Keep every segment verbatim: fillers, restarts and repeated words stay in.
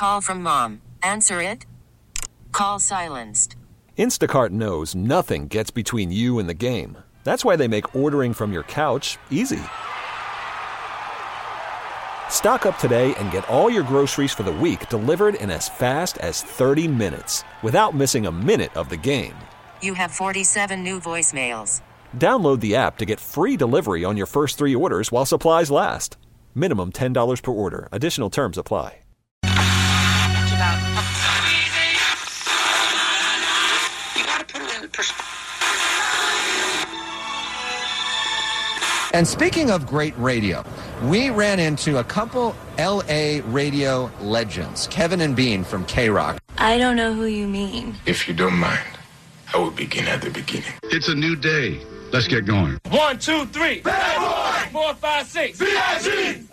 call from mom. Answer it. Call silenced. Instacart knows nothing gets between you and the game. That's why they make ordering from your couch easy. Stock up today and get all your groceries for the week delivered in as fast as thirty minutes without missing a minute of the game. You have forty-seven new voicemails. Download the app to get free delivery on your first three orders while supplies last. Minimum ten dollars per order. Additional terms apply. And speaking of great radio, we ran into a couple L A radio legends, Kevin and Bean from K-Rock. I don't know who you mean. If you don't mind, I will begin at the beginning. It's a new day. Let's get going. One, two, three. Bad boy. Four, five, six. B I G.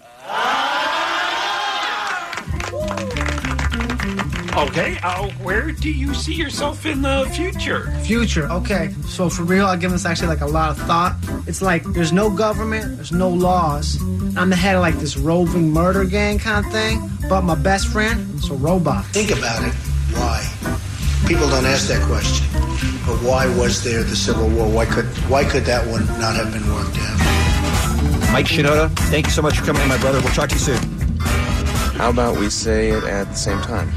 Okay, uh, where do you see yourself in the future? Future, okay. So for real, I give this actually like a lot of thought. It's like there's no government, there's no laws. I'm the head of like this roving murder gang kind of thing, but my best friend is a robot. Think about it. Why? People don't ask that question. But why was there the Civil War? Why could why could that one not have been worked out? Mike Shinoda, thank you so much for coming in, my brother. We'll talk to you soon. How about we say it at the same time?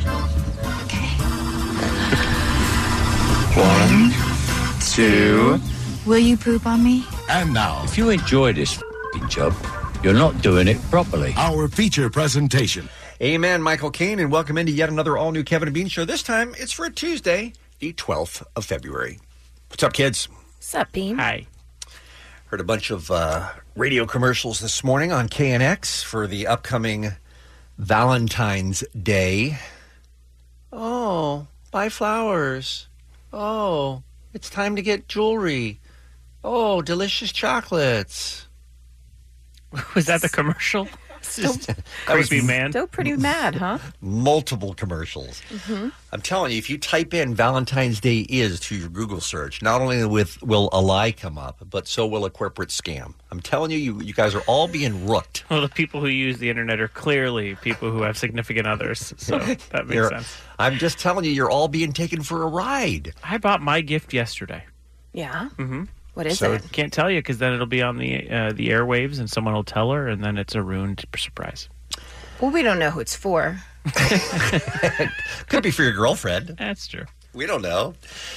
One, two. Will you poop on me? And now, if you enjoy this f***ing job, you're not doing it properly. Our feature presentation. Amen, Michael Caine, and welcome into yet another all-new Kevin and Bean show. This time, it's for a Tuesday, the twelfth of February. What's up, kids? What's up, Bean? Hi. Heard a bunch of uh, radio commercials this morning on K N X for the upcoming Valentine's Day. Oh, buy flowers. Oh, it's time to get jewelry. Oh, delicious chocolates. Was that the commercial? Just creepy man. Still pretty mad, huh? Multiple commercials. Mm-hmm. I'm telling you, if you type in Valentine's Day is to your Google search, not only with will a lie come up, but so will a corporate scam. I'm telling you, you, you guys are all being rooked. Well, the people who use the internet are clearly people who have significant others, so that makes You're, sense. I'm just telling you, you're all being taken for a ride. I bought my gift yesterday. Yeah? Mm-hmm. What is so it? Can't tell you because then it'll be on the uh, the airwaves and someone will tell her, and then it's a ruined surprise. Well, we don't know who it's for. Could be for your girlfriend. That's true. We don't know.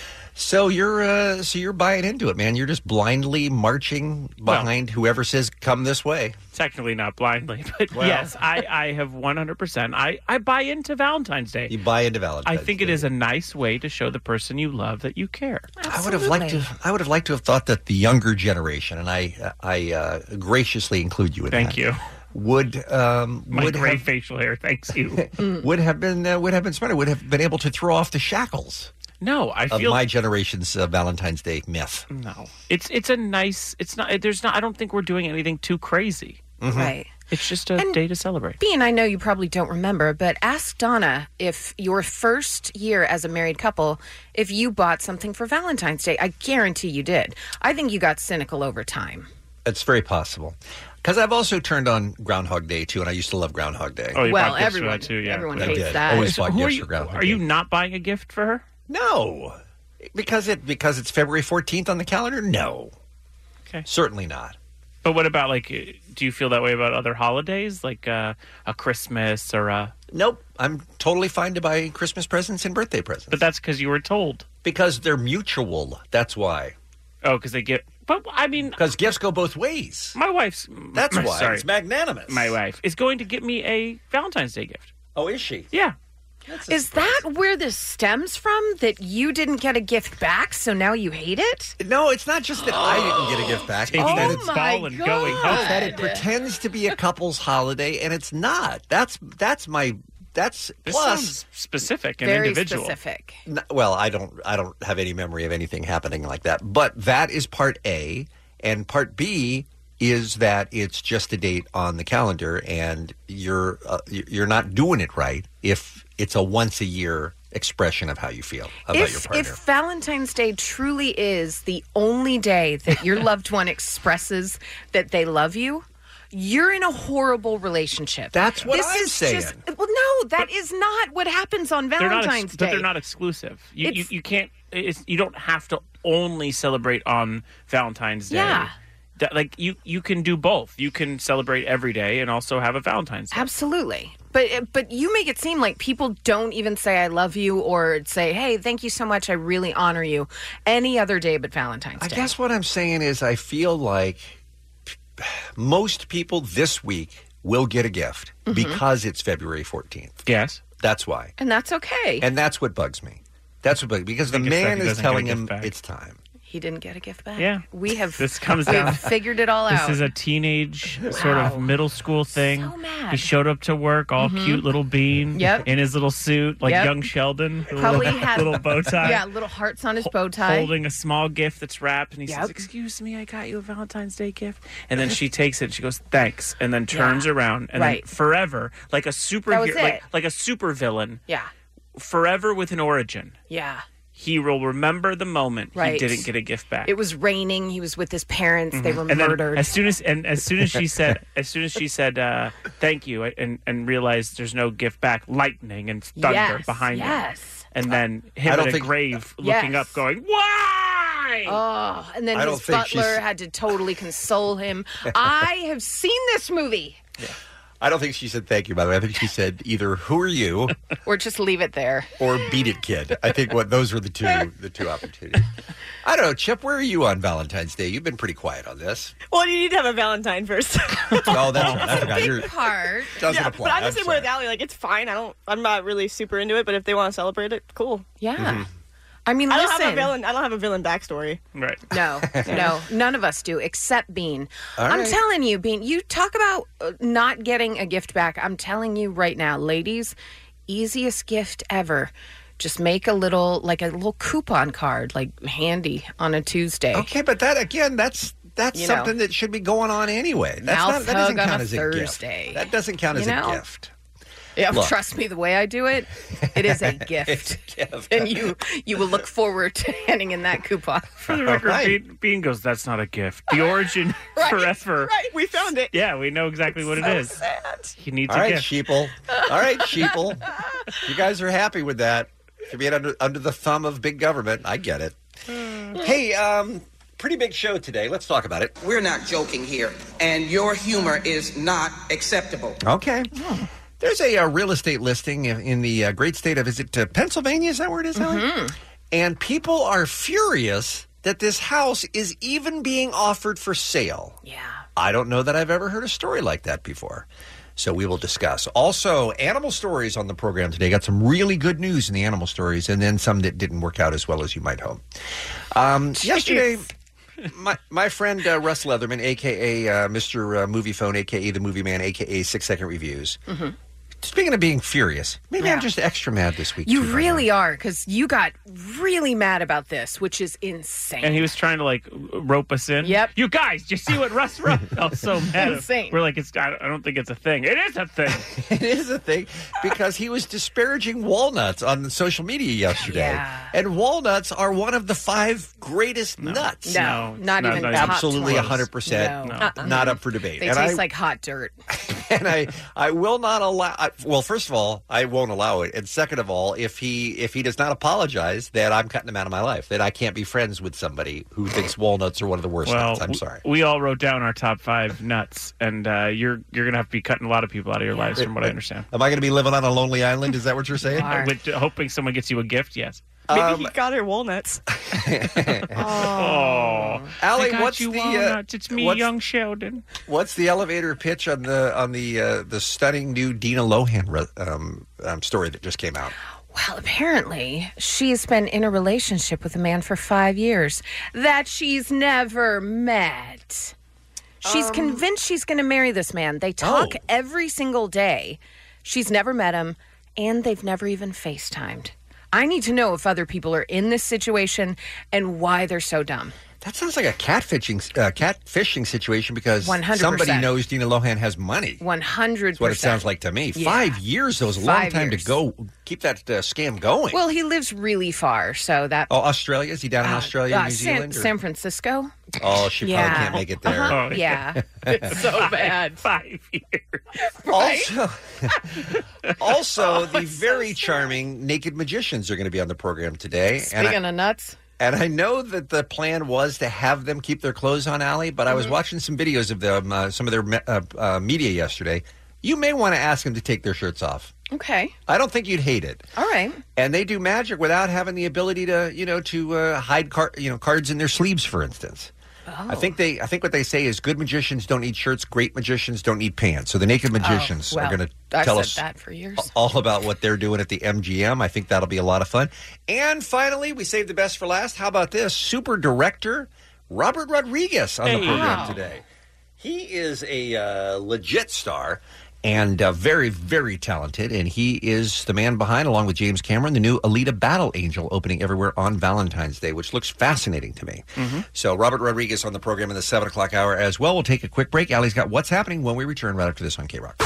So you're uh, so you're buying into it, man. You're just blindly marching behind well, whoever says come this way. Technically not blindly, but well. yes, I, I have one hundred percent. I, I buy into Valentine's Day. You buy into Valentine's Day. I think Day. It is a nice way to show the person you love that you care. Absolutely. I would have liked to I would have liked to have thought that the younger generation, and I I uh, graciously include you in Thank that. you. Would um my would gray have, facial hair, thanks you. would have been uh, would have been smarter. Would have been able to throw off the shackles. No, I of feel my generation's uh, Valentine's Day myth. No, it's it's a nice. It's not. There's not. I don't think we're doing anything too crazy. Mm-hmm. Right. It's just a and day to celebrate. Bean, I know you probably don't remember, but ask Donna if your first year as a married couple, if you bought something for Valentine's Day. I guarantee you did. I think you got cynical over time. It's very possible. Because I've also turned on Groundhog Day, too, and I used to love Groundhog Day. Oh, you well, bought gifts everyone, for that too, yeah. everyone I hates did. that. Always bought Who gifts are you, for Groundhog Are Day. you not buying a gift for her? No. Because it because it's February fourteenth on the calendar? No. Okay. Certainly not. But what about, like, do you feel that way about other holidays, like uh, a Christmas or a... Nope. I'm totally fine to buy Christmas presents and birthday presents. But that's because you were told. Because they're mutual. That's why. Oh, because they get... But, I mean... Because gifts go both ways. My wife's... That's why. Sorry. It's magnanimous. My wife is going to get me a Valentine's Day gift. Oh, is she? Yeah. Is that where this stems from? That you didn't get a gift back, so now you hate it? No, it's not just that I didn't get a gift back. Taking oh its my ball and God. going home. It's that it pretends to be a couple's holiday, and it's not. That's that's my that's this plus sounds specific and very individual. specific. N- well, I don't I don't have any memory of anything happening like that. But that is part A, and part B is that it's just a date on the calendar, and you're uh, you're not doing it right if it's a once a year expression of how you feel about if, your partner. If Valentine's Day truly is the only day that your loved one expresses that they love you, you're in a horrible relationship. That's what this I'm is saying. Just, well, no, that is not what happens on They're not ex- Valentine's but Day. they're not exclusive. You, you, It's- you can't. It's, you don't have to only celebrate on Valentine's Day. Yeah. That, like you, you can do both. You can celebrate every day and also have a Valentine's Day. Absolutely. But but you make it seem like people don't even say I love you or say, hey, thank you so much. I really honor you any other day but Valentine's I Day. guess what I'm saying is I feel like p- most people this week will get a gift Mhm. because it's February fourteenth. Yes. That's why. And that's okay. And that's what bugs me. That's what bugs me. Because the think it's that man he is doesn't get a telling gift him back. it's time. He didn't get a gift back. Yeah. We have This comes we've down. figured it all This out. is a teenage sort of middle school thing. So mad. He showed up to work all Mhm. cute little bean Yep. in his little suit, like Yep. young Sheldon, the Probably little, had little bow tie. Yeah, little hearts on his bow tie. Holding a small gift that's wrapped, and he Yep. says, "Excuse me, I got you a Valentine's Day gift." And then she takes it, and she goes, "Thanks," and then turns Yeah. around, and Right. then forever, like a That was superhero, like it. like a supervillain, Yeah. forever with an origin. Yeah. He will remember the moment Right. he didn't get a gift back. It was raining. He was with his parents. They Mhm. were And then murdered. as soon as and as soon as she said as soon as she said uh, thank you and and realized there's no gift back, lightning and thunder Yes, behind him. yes. And then him I don't at a think- grave looking Yes. up going, "Why?" Oh, and then I his don't think butler she's- had to totally console him. I have seen this movie. I don't think she said thank you, by the way. I think she said either who are you Or just leave it there. or beat it, kid. I think what those were the two the two opportunities. I don't know, Chip, where are you on Valentine's Day? You've been pretty quiet on this. Well, you need to have a Valentine first. Oh, that's right. I forgot. You're, Part. doesn't yeah, apply. but I'm the I'm same sorry. way with Allie. Like, it's fine. I don't. I'm not really super into it. But if they want to celebrate it, cool. Yeah. Mhm. I mean, I don't listen. have a villain. I don't have a villain backstory. Right. No, no, none of us do, except Bean. All I'm right. telling you, Bean, you talk about uh, not getting a gift back. I'm telling you right now, ladies, easiest gift ever. Just make a little, like a little coupon card, like handy on a Tuesday. Okay, but that, again, that's that's You know. something that should be going on anyway. That's Mouth not, that doesn't hug on count a as a Thursday. gift. That doesn't count as You know? a gift. Yeah, Look. trust me, the way I do it, it is a gift. It's a gift. And you you will look forward to handing in that coupon. For the record, Right. Bean, Bean goes, "That's not a gift. The origin Right, forever." Right. We found it. Yeah, we know exactly what it is. Sad. He needs All a right, gift. sheeple. All right, sheeple. You guys are happy with that. To be under under the thumb of big government, I get it. Hey, um, pretty big show today. Let's talk about it. We're not joking here, and your humor is not acceptable. Okay. There's a, uh real estate listing in, in the uh, great state of, is it uh, Pennsylvania? Is that where it is, Ellie? Mm-hmm. And people are furious that this house is even being offered for sale. Yeah. I don't know that I've ever heard a story like that before. So we will discuss. Also, animal stories on the program today. Got some really good news in the animal stories, and then some that didn't work out as well as you might hope. Um, yesterday, my my friend uh, Russ Leatherman, a k a. Uh, Mister Uh, Movie Phone, a k a. The Movie Man, a k a. Six Second Reviews. Mm-hmm. Speaking of being furious, maybe Yeah. I'm just extra mad this week. You too, by the really are, because you got really mad about this, which is insane. And he was trying to like rope us in. Yep. You guys, do you see what Russ wrote? I was so mad. Insane. We're like, it's. I don't think it's a thing. It is a thing. It is a thing because he was disparaging walnuts on social media yesterday. Yeah. And walnuts are one of the five greatest nuts. No, No, not not- even not top Absolutely twenty. one hundred percent No. Uh-uh. not up for debate. They and taste I, like hot dirt. and I, I will not allow. I, well, first of all, I won't allow it. And second of all, if he if he does not apologize, then I'm cutting him out of my life. That I can't be friends with somebody who thinks walnuts are one of the worst Well, nuts. I'm w- sorry. we all wrote down our top five nuts, and uh, you're you're gonna have to be cutting a lot of people out of your lives, from what I understand. Am I going to be living on a lonely island? Is that what you're saying? Are. With, hoping someone gets you a gift. Yes. Maybe Um, he got her walnuts. Oh, Allie, I got what's you the, uh, walnuts. It's me, what's- young Sheldon. What's the elevator pitch on the on the uh, the stunning new Dina Lohan re- um, um, story that just came out? Well, apparently, she's been in a relationship with a man for five years that she's never met. She's convinced she's going to marry this man. They talk Oh. every single day. She's never met him, and they've never even FaceTimed. I need to know if other people are in this situation and why they're so dumb. That sounds like a catfishing uh, catfishing situation because one hundred percent. somebody knows Dina Lohan has money. one hundred percent. That's what it sounds like to me. Yeah. Five years, though, is a long Five time years. to go keep that uh, scam going. Well, he lives really far, so that... oh, Australia? Is he down in uh, Australia, uh, New San, Zealand? or- San Francisco. Oh, she Yeah. probably can't make it there. Uh-huh. Yeah. It's so bad. Five years. Also, also the very charming Naked Magicians are going to be on the program today. Speaking and I, of nuts. And I know that the plan was to have them keep their clothes on, Allie, but I was Mhm. watching some videos of them, uh, some of their me- uh, uh, media yesterday. You may want to ask them to take their shirts off. Okay. I don't think you'd hate it. All right. And they do magic without having the ability to, you know, to uh, hide car- you know, cards in their sleeves, for instance. Oh. I think they. I think what they say is good magicians don't need shirts, great magicians don't need pants. So the Naked Magicians Oh, well, are going to I've tell said us that for years. all about what they're doing at the M G M. I think that'll be a lot of fun. And finally, we saved the best for last. How about this? Super director Robert Rodriguez on the Hey. program Wow. today. He is a uh, legit star. And uh, very, very talented. And he is the man behind, along with James Cameron, the new Alita Battle Angel opening everywhere on Valentine's Day, which looks fascinating to me. Mm-hmm. So Robert Rodriguez on the program in the seven o'clock hour as well. We'll take a quick break. Allie's got What's Happening when we return right after this on K-Rock.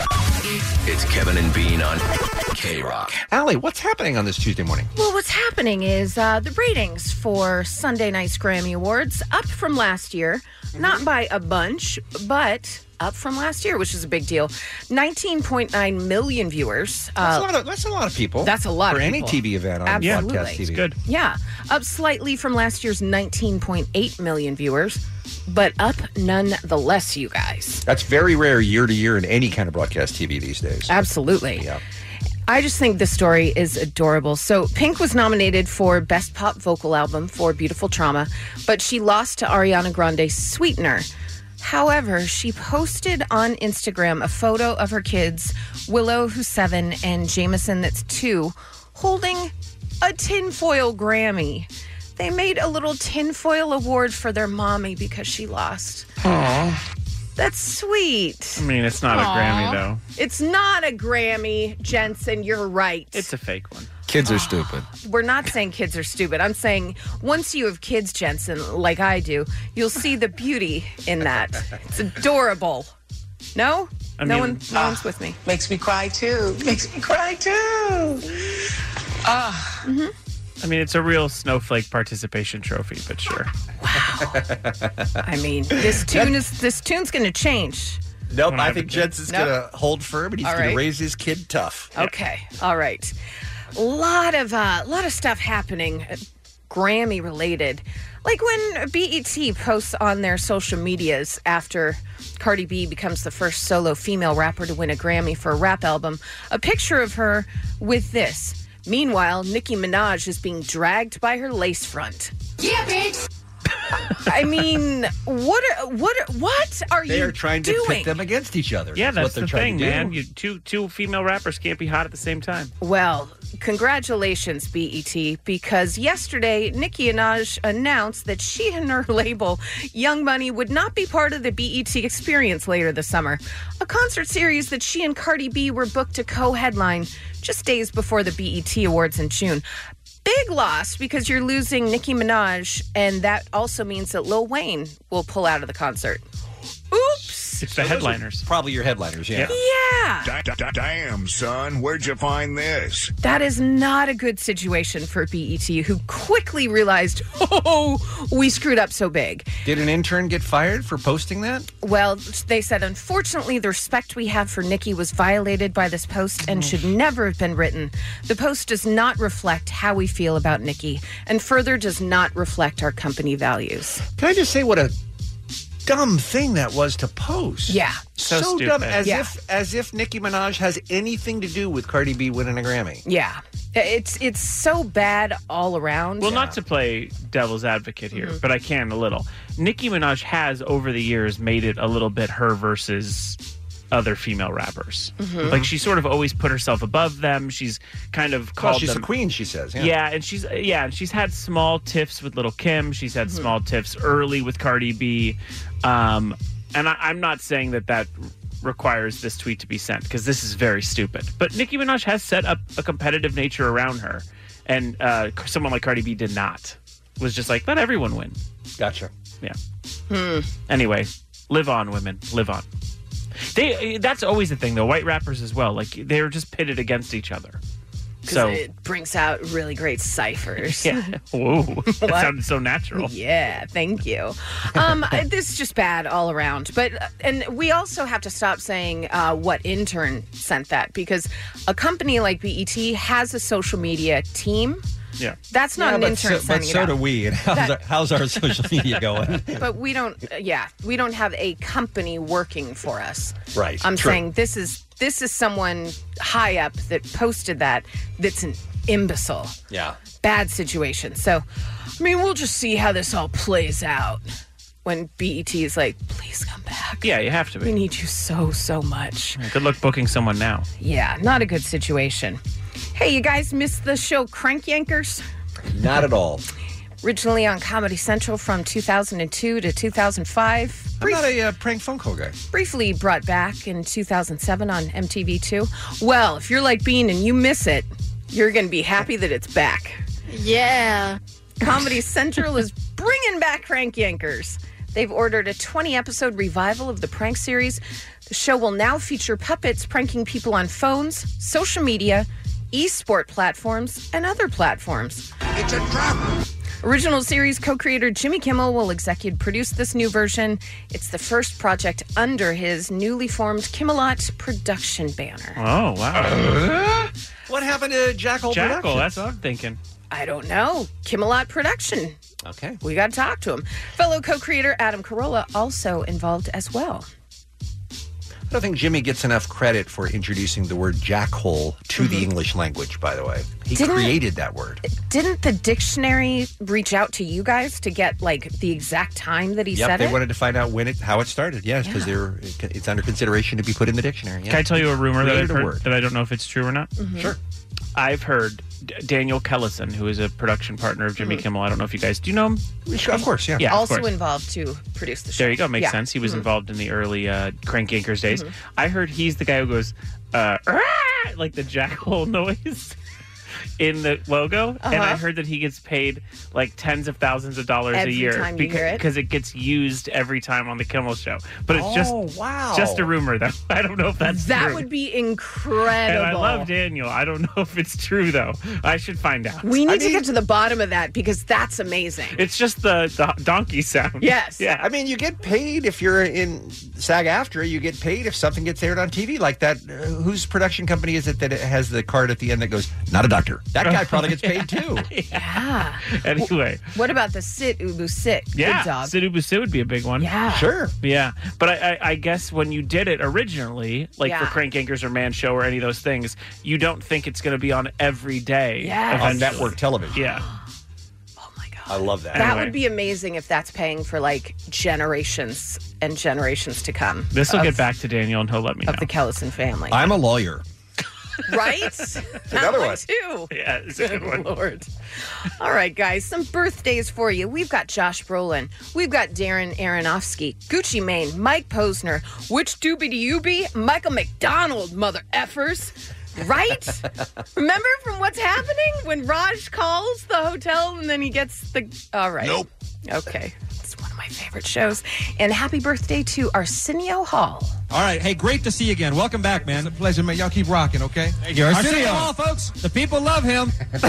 It's Kevin and Bean on K-Rock. Allie, what's happening on this Tuesday morning? Well, what's happening is uh, the ratings for Sunday night's Grammy Awards up from last year, not by a bunch, but up from last year, which is a big deal. nineteen point nine million viewers. That's, Uh, a, lot of, that's a lot of people. That's a lot For of any people. T V event on Absolutely. broadcast T V. It's good. Yeah, up slightly from last year's nineteen point eight million viewers, but up nonetheless, you guys. That's very rare year to year in any kind of broadcast T V these days. Absolutely. Yeah. I just think the story is adorable. So Pink was nominated for Best Pop Vocal Album for Beautiful Trauma, but she lost to Ariana Grande's Sweetener. However, she posted on Instagram a photo of her kids, Willow, who's seven, and Jameson, that's two, holding a tinfoil Grammy. They made a little tinfoil award for their mommy because she lost. Aww. That's sweet. I mean, it's not Aw. a Grammy, though. It's not a Grammy, Jensen. You're right. It's a fake one. Kids are stupid. We're not saying kids are stupid. I'm saying once you have kids, Jensen, like I do, you'll see the beauty in that. It's adorable. No? I no mean- one no one's with me. Makes me cry too. Makes me cry too. Ah. Mm-hmm. I mean, it's a real snowflake participation trophy, but sure. I mean, this tune is this tune's going to change. Nope, Don't I have think it. Jensen's Nope. going to hold firm, and he's All going right. to raise his kid tough. Okay. All right. A lot of uh, lot of stuff happening, uh, Grammy related. Like when B E T posts on their social medias after Cardi B becomes the first solo female rapper to win a Grammy for a rap album, a picture of her with this. Meanwhile, Nicki Minaj is being dragged by her lace front. Yeah, bitch. I mean, what are, what are, what are They you are trying to doing? pit them against each other. Yeah, what that's they're the trying thing, to do. man. You, two two female rappers can't be hot at the same time. Well, congratulations, B E T, because yesterday Nicki Minaj announced that she and her label, Young Money, would not be part of the B E T experience later this summer, a concert series that she and Cardi B were booked to co-headline just days before the B E T Awards in June. Big loss because you're losing Nicki Minaj, and that also means that Lil Wayne will pull out of the concert. Oops. It's the headliners. Probably your headliners, yeah. Yeah. Da- da- da- Damn, son, where'd you find this? That is not a good situation for B E T, who quickly realized, oh, we screwed up so big. Did an intern get fired for posting that? Well, they said, unfortunately, the respect we have for Nicki was violated by this post and should never have been written. The post does not reflect how we feel about Nicki and further does not reflect our company values. Can I just say what a dumb thing that was to post? Yeah. So So, stupid. dumb, as Yeah. if as if Nicki Minaj has anything to do with Cardi B winning a Grammy. Yeah. It's it's so bad all around. Well, not to play devil's advocate here, Mm-hmm. but I can a little. Nicki Minaj has, over the years, made it a little bit her versus other female rappers. Mhm. Like, she sort of always put herself above them. She's kind of called Well, she's them... the queen, she says. Yeah. Yeah, and she's yeah, and she's had small tiffs with Little Kim. She's had small tiffs early with Cardi B, um, and I, I'm not saying that that requires this tweet to be sent because this is very stupid. But Nicki Minaj has set up a competitive nature around her, and uh, someone like Cardi B did not. Was just like, let everyone win. Gotcha. Yeah. Hmm. Anyway, live on, women, live on. They that's always the thing though. White rappers as well. Like they're just pitted against each other. So it brings out really great ciphers. Yeah. Whoa. That sounded so natural. Yeah, thank you. Um, this is just bad all around. But and we also have to stop saying uh, what intern sent that, because a company like B E T has a social media team. Yeah. That's not yeah, an but intern so, sending But it so out. do we. And how's, That- our, how's our social media going? But we don't, uh, yeah, we don't have a company working for us. Right. I'm True. saying this is this is someone high up that posted that that's an imbecile. Yeah. Bad situation. So, I mean, we'll just see how this all plays out when B E T is like, please come back. Yeah, you have to We be. need you so, so much. Good luck booking someone now. Yeah, not a good situation. Hey, you guys missed the show Crank Yankers? Not at all. Originally on Comedy Central from two thousand two to two thousand five. I'm not a uh, prank phone call guy. Briefly brought back in two thousand seven on M T V two. Well, if you're like Bean and you miss it, you're going to be happy that it's back. Yeah. Comedy Central is bringing back Crank Yankers. They've ordered a twenty-episode revival of the prank series. The show will now feature puppets pranking people on phones, social media, e-sport platforms, and other platforms. It's a trap. Original series co-creator Jimmy Kimmel will executive produce this new version. It's the first project under his newly formed Kimmelot production banner. Oh, wow. What happened to Jackal Jackal, Productions? that's what I'm thinking. I don't know. Kimmelot production. Okay. We got to talk to him. Fellow co-creator Adam Carolla also involved as well. I don't think Jimmy gets enough credit for introducing the word jackhole to the English language, by the way. He Didn't- created that word. Didn't the dictionary reach out to you guys to get like the exact time that he Yep, said they it? wanted to find out when it, how it started. Yes, because they're it's under consideration to be put in the dictionary. Can I tell you a rumor that I've Created a heard word. that I don't know if it's true or not? Mm-hmm. Sure. I've heard D- Daniel Kellison, who is a production partner of Jimmy Mhm. Kimmel. I don't know if you guys do you know him. Sure, of course, yeah. Yeah, of also course. involved to produce the show. There you go. Makes Yeah. sense. He was Mhm. involved in the early uh, Crank Yankers days. Mhm. I heard he's the guy who goes, uh, "Rah!" like the jackal noise in the logo. And I Uh-huh. heard that he gets paid like tens of thousands of dollars Every a year time you hear it? because it gets used every time on the Kimmel show. But it's Oh, just wow. just a rumor, though. I don't know if that's That true. would be incredible. And I love Daniel. I don't know if it's true, though. I should find out. We need I to mean- get to the bottom of that because that's amazing. It's just the, the donkey sound. Yes. Yeah. I mean, you get paid if you're in SAG-AFTRA. You get paid if something gets aired on T V like that. Uh, whose production company is it that it has the card at the end that goes, not a doctor? That guy probably gets paid too. Yeah. Anyway. What about the Sit Ubu Sit? Yeah, Good dog. Sid Ubu Sid would be a big one. Yeah. Sure. Yeah, but I, I, I guess when you did it originally, like Yeah. for Crank Yankers or Man Show or any of those things, you don't think it's going to be on every day. Yes. On eventually. network television. Yeah. I love that. That Anyway. would be amazing if that's paying for like generations and generations to come. This will of- get back to Daniel and he'll let me know. of the Kellison family. I'm a lawyer. Right? Another Mine one. too. Yeah, it's a good one. Lord. All right, guys, some birthdays for you. We've got Josh Brolin. We've got Darren Aronofsky, Gucci Mane, Mike Posner. Which doobie do you be? Michael McDonald, mother effers. Right? Remember from What's Happening when Raj calls the hotel and then he gets the. All right. Nope. Okay. It's one of my favorite shows. And happy birthday to Arsenio Hall. All right. Hey, great to see you again. Welcome back, man. It's a pleasure, man. Y'all keep rocking, okay? Thank you. Arsenio Arsenio. Hall, folks. The people love him.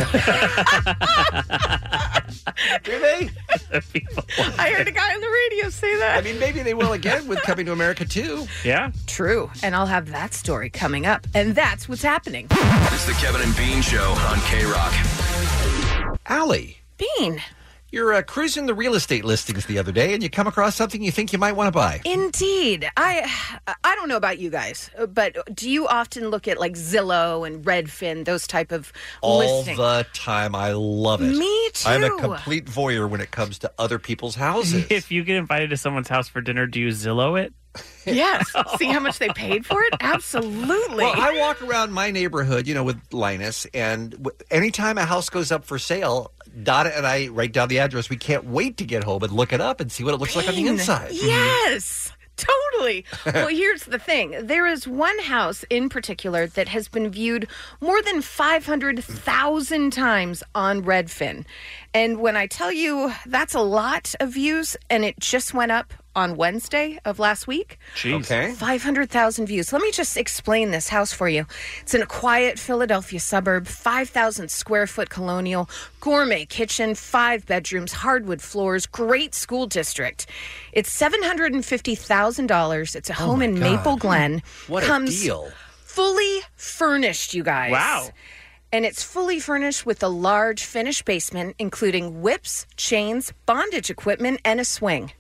Do they? I heard a guy on the radio say that. I mean, maybe they will again with Coming to America too. Yeah. True. And I'll have that story coming up. And that's what's happening. It's the Kevin and Bean Show on K-Rock. Allie, Bean. you're uh, cruising the real estate listings the other day and you come across something you think you might want to buy. Indeed. I I don't know about you guys, but do you often look at like Zillow and Redfin, those type of All listings? the time. I love it. Me I'm a too. complete voyeur when it comes to other people's houses. If you get invited to someone's house for dinner, do you Zillow it? Yes. See how much they paid for it? Absolutely. Well, I walk around my neighborhood, you know, with Linus, and w- anytime a house goes up for sale, Donna and I write down the address. We can't wait to get home and look it up and see what it looks like on the Bean. inside. Yes. Totally. Well, here's the thing. There is one house in particular that has been viewed more than five hundred thousand times on Redfin. And when I tell you that's a lot of views and it just went up on Wednesday of last week. Jeez. Okay. five hundred thousand views. Let me just explain this house for you. It's in a quiet Philadelphia suburb, five thousand square foot colonial, gourmet kitchen, five bedrooms, hardwood floors, great school district. It's seven hundred fifty thousand dollars. It's a Oh home my in God. Maple Glen. What a Comes deal. fully furnished, you guys. Wow. And it's fully furnished with a large finished basement, including whips, chains, bondage equipment, and a swing.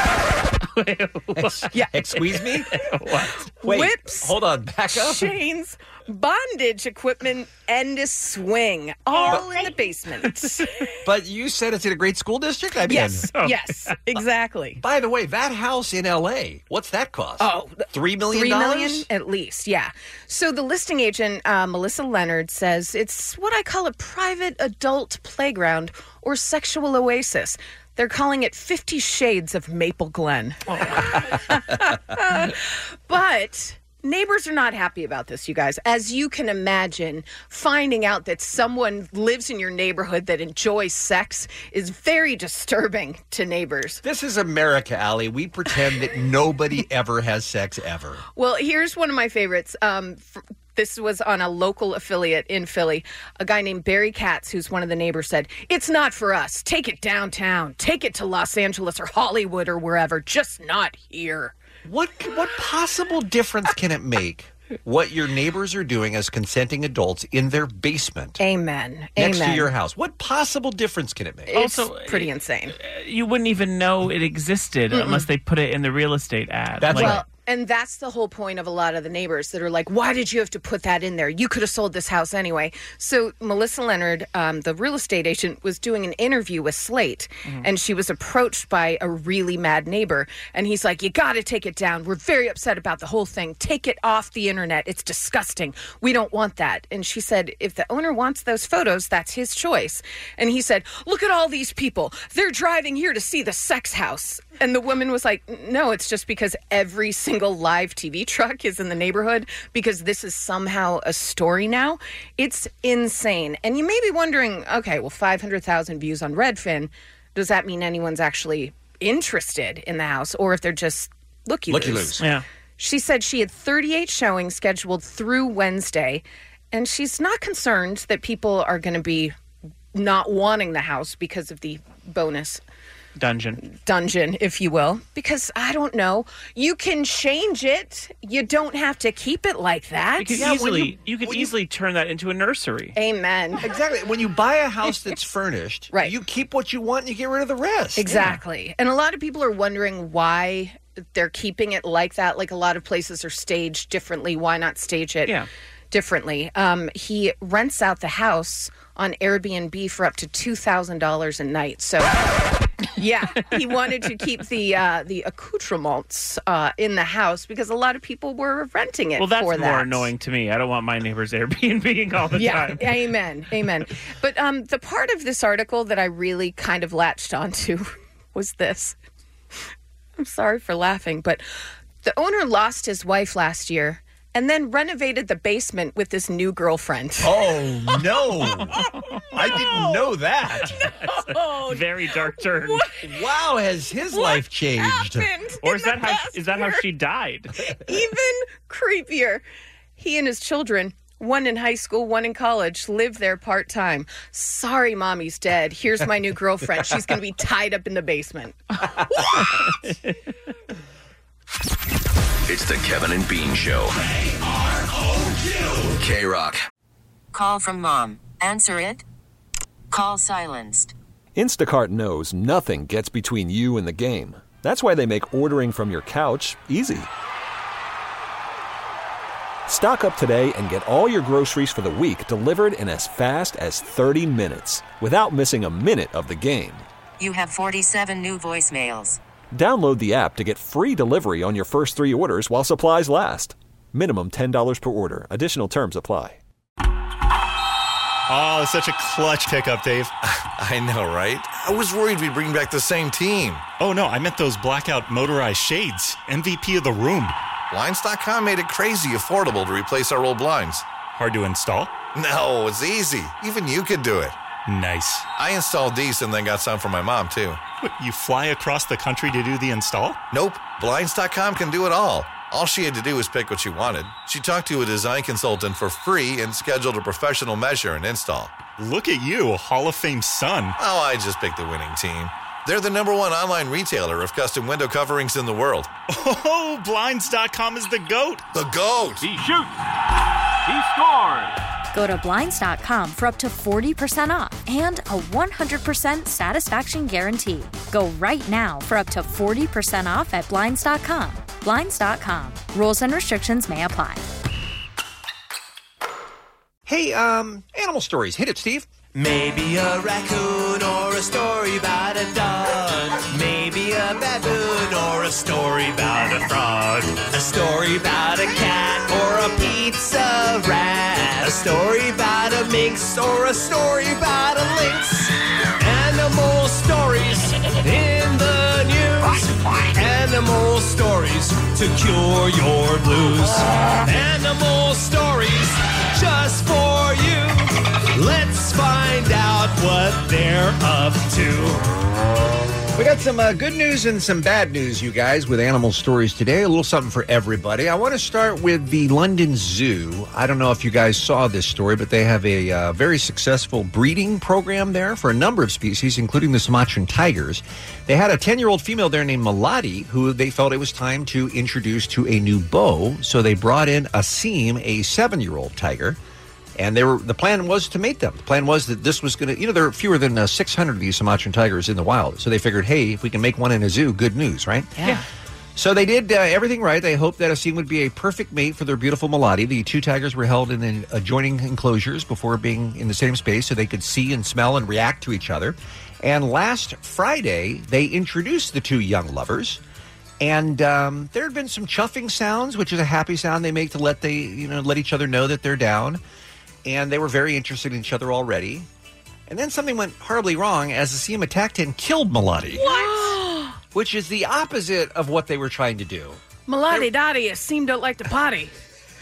Yeah. Excuse me? What? Wait, Whips, hold on, back up. chains, bondage equipment, and a swing, all in the basement. But you said it's in a great school district? I mean, Yes, yes, exactly. By the way, that house in L A, what's that cost? Oh, Three million Three dollars? million at least, yeah. So the listing agent, uh, Melissa Leonard, says it's what I call a private adult playground or sexual oasis. They're calling it Fifty Shades of Maple Glen. But neighbors are not happy about this, you guys. As you can imagine, finding out that someone lives in your neighborhood that enjoys sex is very disturbing to neighbors. This is America, Allie. We pretend that nobody ever has sex ever. Well, here's one of my favorites. Um, f- this was on a local affiliate in Philly. A guy named Barry Katz, who's one of the neighbors, said, "It's not for us. Take it downtown. Take it to Los Angeles or Hollywood or wherever. Just not here." What what possible difference can it make what your neighbors are doing as consenting adults in their basement Amen. next Amen. to your house? What possible difference can it make? It's Also, pretty insane. You wouldn't even know it existed Mm-mm. unless they put it in the real estate ad. That's Like, right. And that's the whole point of a lot of the neighbors that are like, why did you have to put that in there? You could have sold this house anyway. So Melissa Leonard, um, the real estate agent, was doing an interview with Slate, Mm-hmm. and she was approached by a really mad neighbor. And he's like, you got to take it down. We're very upset about the whole thing. Take it off the internet. It's disgusting. We don't want that. And she said, if the owner wants those photos, that's his choice. And he said, look at all these people. They're driving here to see the sex house. And the woman was like, no, it's just because every single live T V truck is in the neighborhood because this is somehow a story now. It's insane. And you may be wondering, okay, well, five hundred thousand views on Redfin. Does that mean anyone's actually interested in the house or if they're just looky-loos? Looky-loos. Yeah. She said she had thirty-eight showings scheduled through Wednesday, and she's not concerned that people are going to be not wanting the house because of the bonus Dungeon. dungeon, if you will, because I don't know. You can change it. You don't have to keep it like that. You could Yeah, when easily you- you, could when you- easily turn that into a nursery. Amen. Exactly. When you buy a house that's furnished, Right. you keep what you want and you get rid of the rest. Exactly. And a lot of people are wondering why they're keeping it like that. Like a lot of places are staged differently. Why not stage it Yeah. differently? Um, he rents out the house on Airbnb for up to two thousand dollars a night. So, yeah, he wanted to keep the uh, the accoutrements uh, in the house because a lot of people were renting it Well, that's for more that. annoying to me. I don't want my neighbors Airbnb-ing all the Yeah, time. amen, amen. But um, the part of this article that I really kind of latched onto was this. I'm sorry for laughing, but the owner lost his wife last year and then renovated the basement with his new girlfriend. Oh, no. I didn't know that. Oh, Very dark turn. Wow, has his What life changed? happened Or in is that the how past is that how year? she died? Even creepier. He and his children, one in high school, one in college, live there part-time. Sorry, mommy's dead. Here's my new girlfriend. She's going to be tied up in the basement. It's the Kevin and Bean Show. K-Rock. Call from mom. Answer it. Call silenced. Instacart knows nothing gets between you and the game. That's why they make ordering from your couch easy. Stock up today and get all your groceries for the week delivered in as fast as thirty minutes without missing a minute of the game. You have forty-seven new voicemails. Download the app to get free delivery on your first three orders while supplies last. Minimum ten dollars per order. Additional terms apply. Oh, such a clutch pickup, Dave. I know, right? I was worried we'd bring back the same team. Oh, no, I meant those blackout motorized shades. M V P of the room. Blinds dot com made it crazy affordable to replace our old blinds. Hard to install? No, it's easy. Even you could do it. Nice. I installed these and then got some for my mom, too. What, you fly across the country to do the install? Nope. Blinds dot com can do it all. All she had to do was pick what she wanted. She talked to a design consultant for free and scheduled a professional measure and install. Look at you, a Hall of Fame son. Oh, I just picked the winning team. They're the number one online retailer of custom window coverings in the world. Oh, Blinds dot com is the GOAT. The GOAT. He shoots. He scores. Go to Blinds dot com for up to forty percent off and a one hundred percent satisfaction guarantee. Go right now for up to forty percent off at Blinds dot com. Blinds dot com. Rules and restrictions may apply. Hey, um, animal stories. Hit it, Steve. Maybe a raccoon or a story about a dog. Maybe a baboon or a story about a frog. A story about a cat or a pizza rat. A story about a minx or a story about a lynx. Animal stories in the news. Animal stories to cure your blues. Animal stories just for you. Let's find out what they're up to. We got some uh, good news and some bad news, you guys, with animal stories today. A little something for everybody. I want to start with the London Zoo. I don't know if you guys saw this story, but they have a uh, very successful breeding program there for a number of species, including the Sumatran tigers. They had a ten-year-old female there named Melody, who they felt it was time to introduce to a new beau. So they brought in Asim, a seven-year-old tiger. And they were, the plan was to mate them. The plan was that this was going to, you know, there are fewer than uh, six hundred of these Sumatran tigers in the wild. So they figured, hey, if we can make one in a zoo, good news, right? Yeah. So they did uh, everything right. They hoped that Asim would be a perfect mate for their beautiful Melody. The two tigers were held in the adjoining enclosures before being in the same space so they could see and smell and react to each other. And last Friday, they introduced the two young lovers. And um, there had been some chuffing sounds, which is a happy sound they make to let they, you know, let each other know that they're down. And they were very interested in each other already. And then something went horribly wrong as Asim attacked and killed Melody. What? Which is the opposite of what they were trying to do. Melody Dottie seemed to like to potty.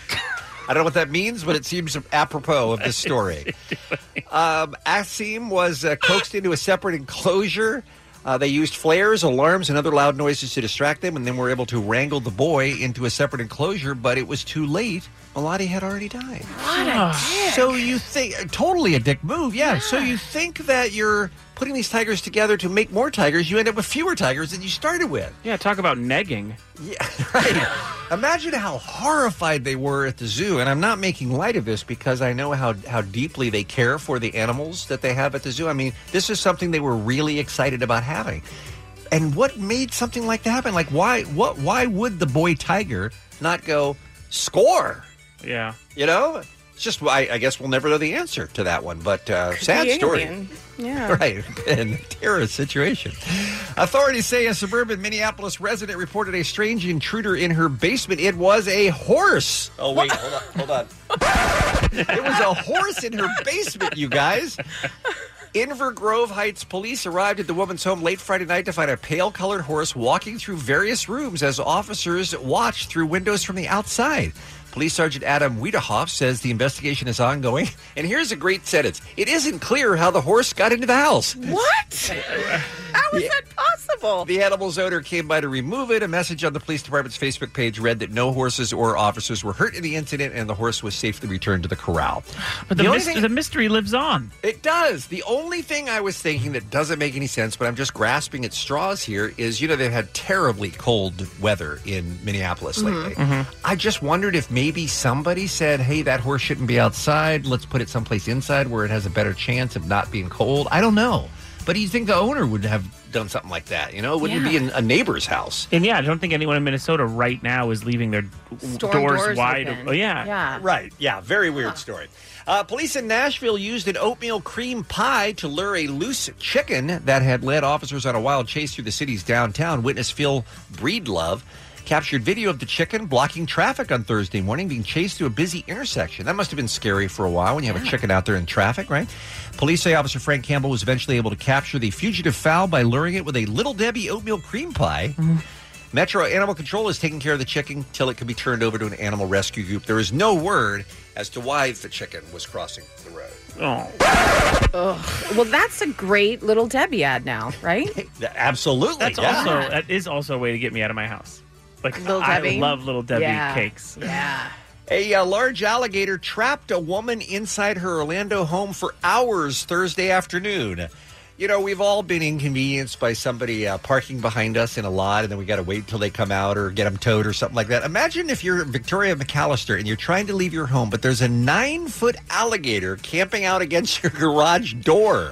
I don't know what that means, but it seems apropos of this story. um, Asim was uh, coaxed into a separate enclosure. Uh, they used flares, alarms, and other loud noises to distract them, and then were able to wrangle the boy into a separate enclosure, but it was too late. Melody had already died. What a dick. So you think, totally a dick move, yeah. yeah. So you think that you're putting these tigers together to make more tigers, you end up with fewer tigers than you started with. Yeah, talk about negging. Yeah, right. Imagine how horrified they were at the zoo, and I'm not making light of this because I know how, how deeply they care for the animals that they have at the zoo. I mean, this is something they were really excited about having. And what made something like that happen? Like, why, what, why would the boy tiger not go, score? Yeah. You know? It's just, I, I guess we'll never know the answer to that one, but uh, sad story. Alien. Yeah. Right. And a terrorist situation. Authorities say a suburban Minneapolis resident reported a strange intruder in her basement. It was a horse. Oh, wait. Hold on. Hold on. It was a horse in her basement, you guys. Inver Grove Heights police arrived at the woman's home late Friday night to find a pale-colored horse walking through various rooms as officers watched through windows from the outside. Police Sergeant Adam Wiedehoff says the investigation is ongoing. And here's a great sentence. It isn't clear how the horse got into the house. What? How is Yeah. that possible? The animal's owner came by to remove it. A message on the police department's Facebook page read that no horses or officers were hurt in the incident and the horse was safely returned to the corral. But the, only myst- thing- the mystery lives on. It does. The only thing I was thinking that doesn't make any sense, but I'm just grasping at straws here, is, you know, they've had terribly cold weather in Minneapolis lately. Mhm. I just wondered if maybe somebody said, hey, that horse shouldn't be outside. Let's put it someplace inside where it has a better chance of not being cold. I don't know. But you'd think the owner would have done something like that. You know, it wouldn't Yeah. be in a neighbor's house. And yeah, I don't think anyone in Minnesota right now is leaving their Storm doors, doors wide. open. Oh, yeah. Yeah. Right. Yeah. Very weird story. Uh, police in Nashville used an oatmeal cream pie to lure a loose chicken that had led officers on a wild chase through the city's downtown. Witness Phil Breedlove captured video of the chicken blocking traffic on Thursday morning, being chased through a busy intersection. That must have been scary for a while when you have a chicken out there in traffic, right? Police say Officer Frank Campbell was eventually able to capture the fugitive fowl by luring it with a Little Debbie oatmeal cream pie. Metro Animal Control is taking care of the chicken till it can be turned over to an animal rescue group. There is no word as to why the chicken was crossing the road. Oh. Ugh. Well, that's a great Little Debbie ad now, right? Absolutely. That's yeah. also that is also a way to get me out of my house. Like Little I Debbie? love Little Debbie Yeah. cakes. Yeah. A, uh large alligator trapped a woman inside her Orlando home for hours Thursday afternoon. You know, we've all been inconvenienced by somebody uh, parking behind us in a lot, and then we got to wait till they come out or get them towed or something like that. Imagine if you're Victoria McAllister and you're trying to leave your home, but there's a nine-foot alligator camping out against your garage door.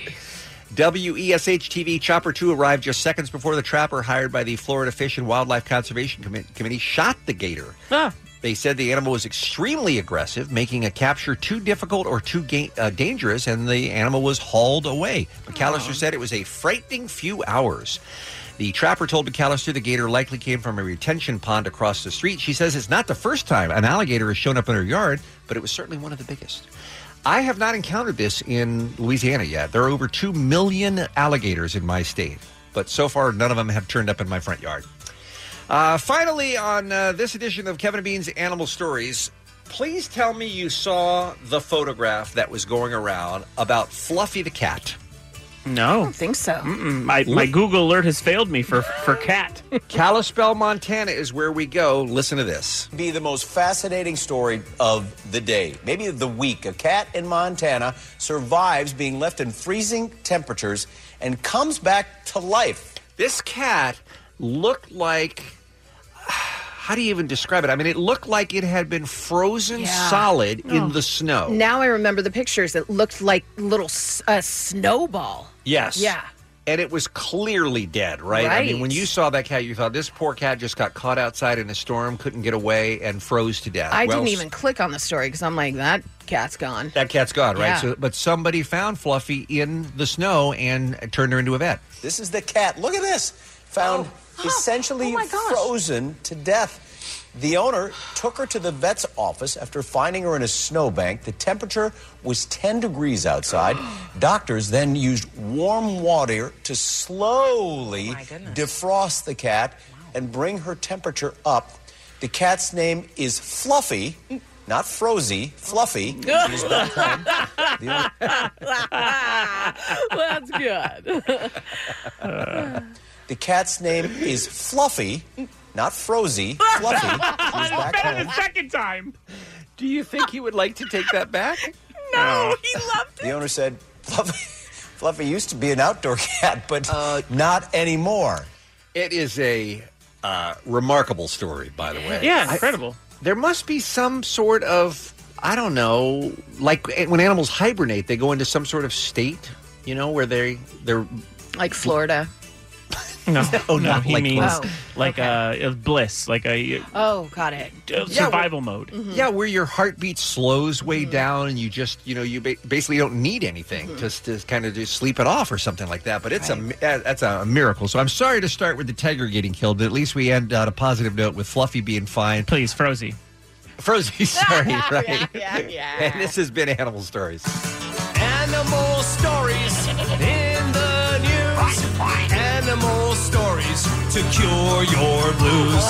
W E S H T V Chopper two arrived just seconds before the trapper hired by the Florida Fish and Wildlife Conservation Com- Committee shot the gator. Ah. They said the animal was extremely aggressive, making a capture too difficult or too ga- uh, dangerous, and the animal was hauled away. McAllister Oh. said it was a frightening few hours. The trapper told McAllister the gator likely came from a retention pond across the street. She says it's not the first time an alligator has shown up in her yard, but it was certainly one of the biggest. I have not encountered this in Louisiana yet. There are over two million alligators in my state, but so far none of them have turned up in my front yard. Uh, finally, on uh, this edition of Kevin and Bean's Animal Stories, please tell me you saw the photograph that was going around about Fluffy the cat. No. I don't think so. Mm-mm. My, my Google alert has failed me for, for cat. Kalispell, Montana is where we go. Listen to this. Be the most fascinating story of the day, maybe of the week. A cat in Montana survives being left in freezing temperatures and comes back to life. This cat looked like, how do you even describe it? I mean, it looked like it had been frozen Yeah. solid Oh. in the snow. Now I remember the pictures. It looked like little s- a snowball. Yes. Yeah. And it was clearly dead, right? I mean, Right. when you saw that cat, you thought this poor cat just got caught outside in a storm, couldn't get away, and froze to death. I Well, didn't even click on the story because I'm like, that cat's gone. That cat's gone, right? Yeah. So, but somebody found Fluffy in the snow and turned her into a vet. This is the cat. Look at this. Found essentially frozen to death. The owner took her to the vet's office after finding her in a snowbank. The temperature was ten degrees outside. Doctors then used warm water to slowly defrost the cat and bring her temperature up. The cat's name is Fluffy, not Frozy, Fluffy. She's back home. The That's good. The cat's name is Fluffy, not Frozy, Fluffy. She's back Better home. the second time. Do you think he would like to take that back? No, he loved The owner said, Fluffy, Fluffy used to be an outdoor cat, but not anymore. It is a uh, remarkable story, by the way. Yeah, I- incredible. there must be some sort of, I don't know, like when animals hibernate, they go into some sort of state, you know, where they, they're... Like Florida. No, Oh, no, not he like means Florida. like uh, bliss, like a Oh, got it. uh, survival mode. Yeah, where your heartbeat slows way down and you just, you know, you ba- basically don't need anything just to kind of just sleep it off or something like that. But it's a uh, that's a miracle. So I'm sorry to start with the tiger getting killed, but at least we end on a positive note with Fluffy being fine. Please, Frozy. Frozy, sorry, right? Yeah, yeah, yeah. And this has been Animal Stories. Animal stories in the news. Animal stories to cure your blues.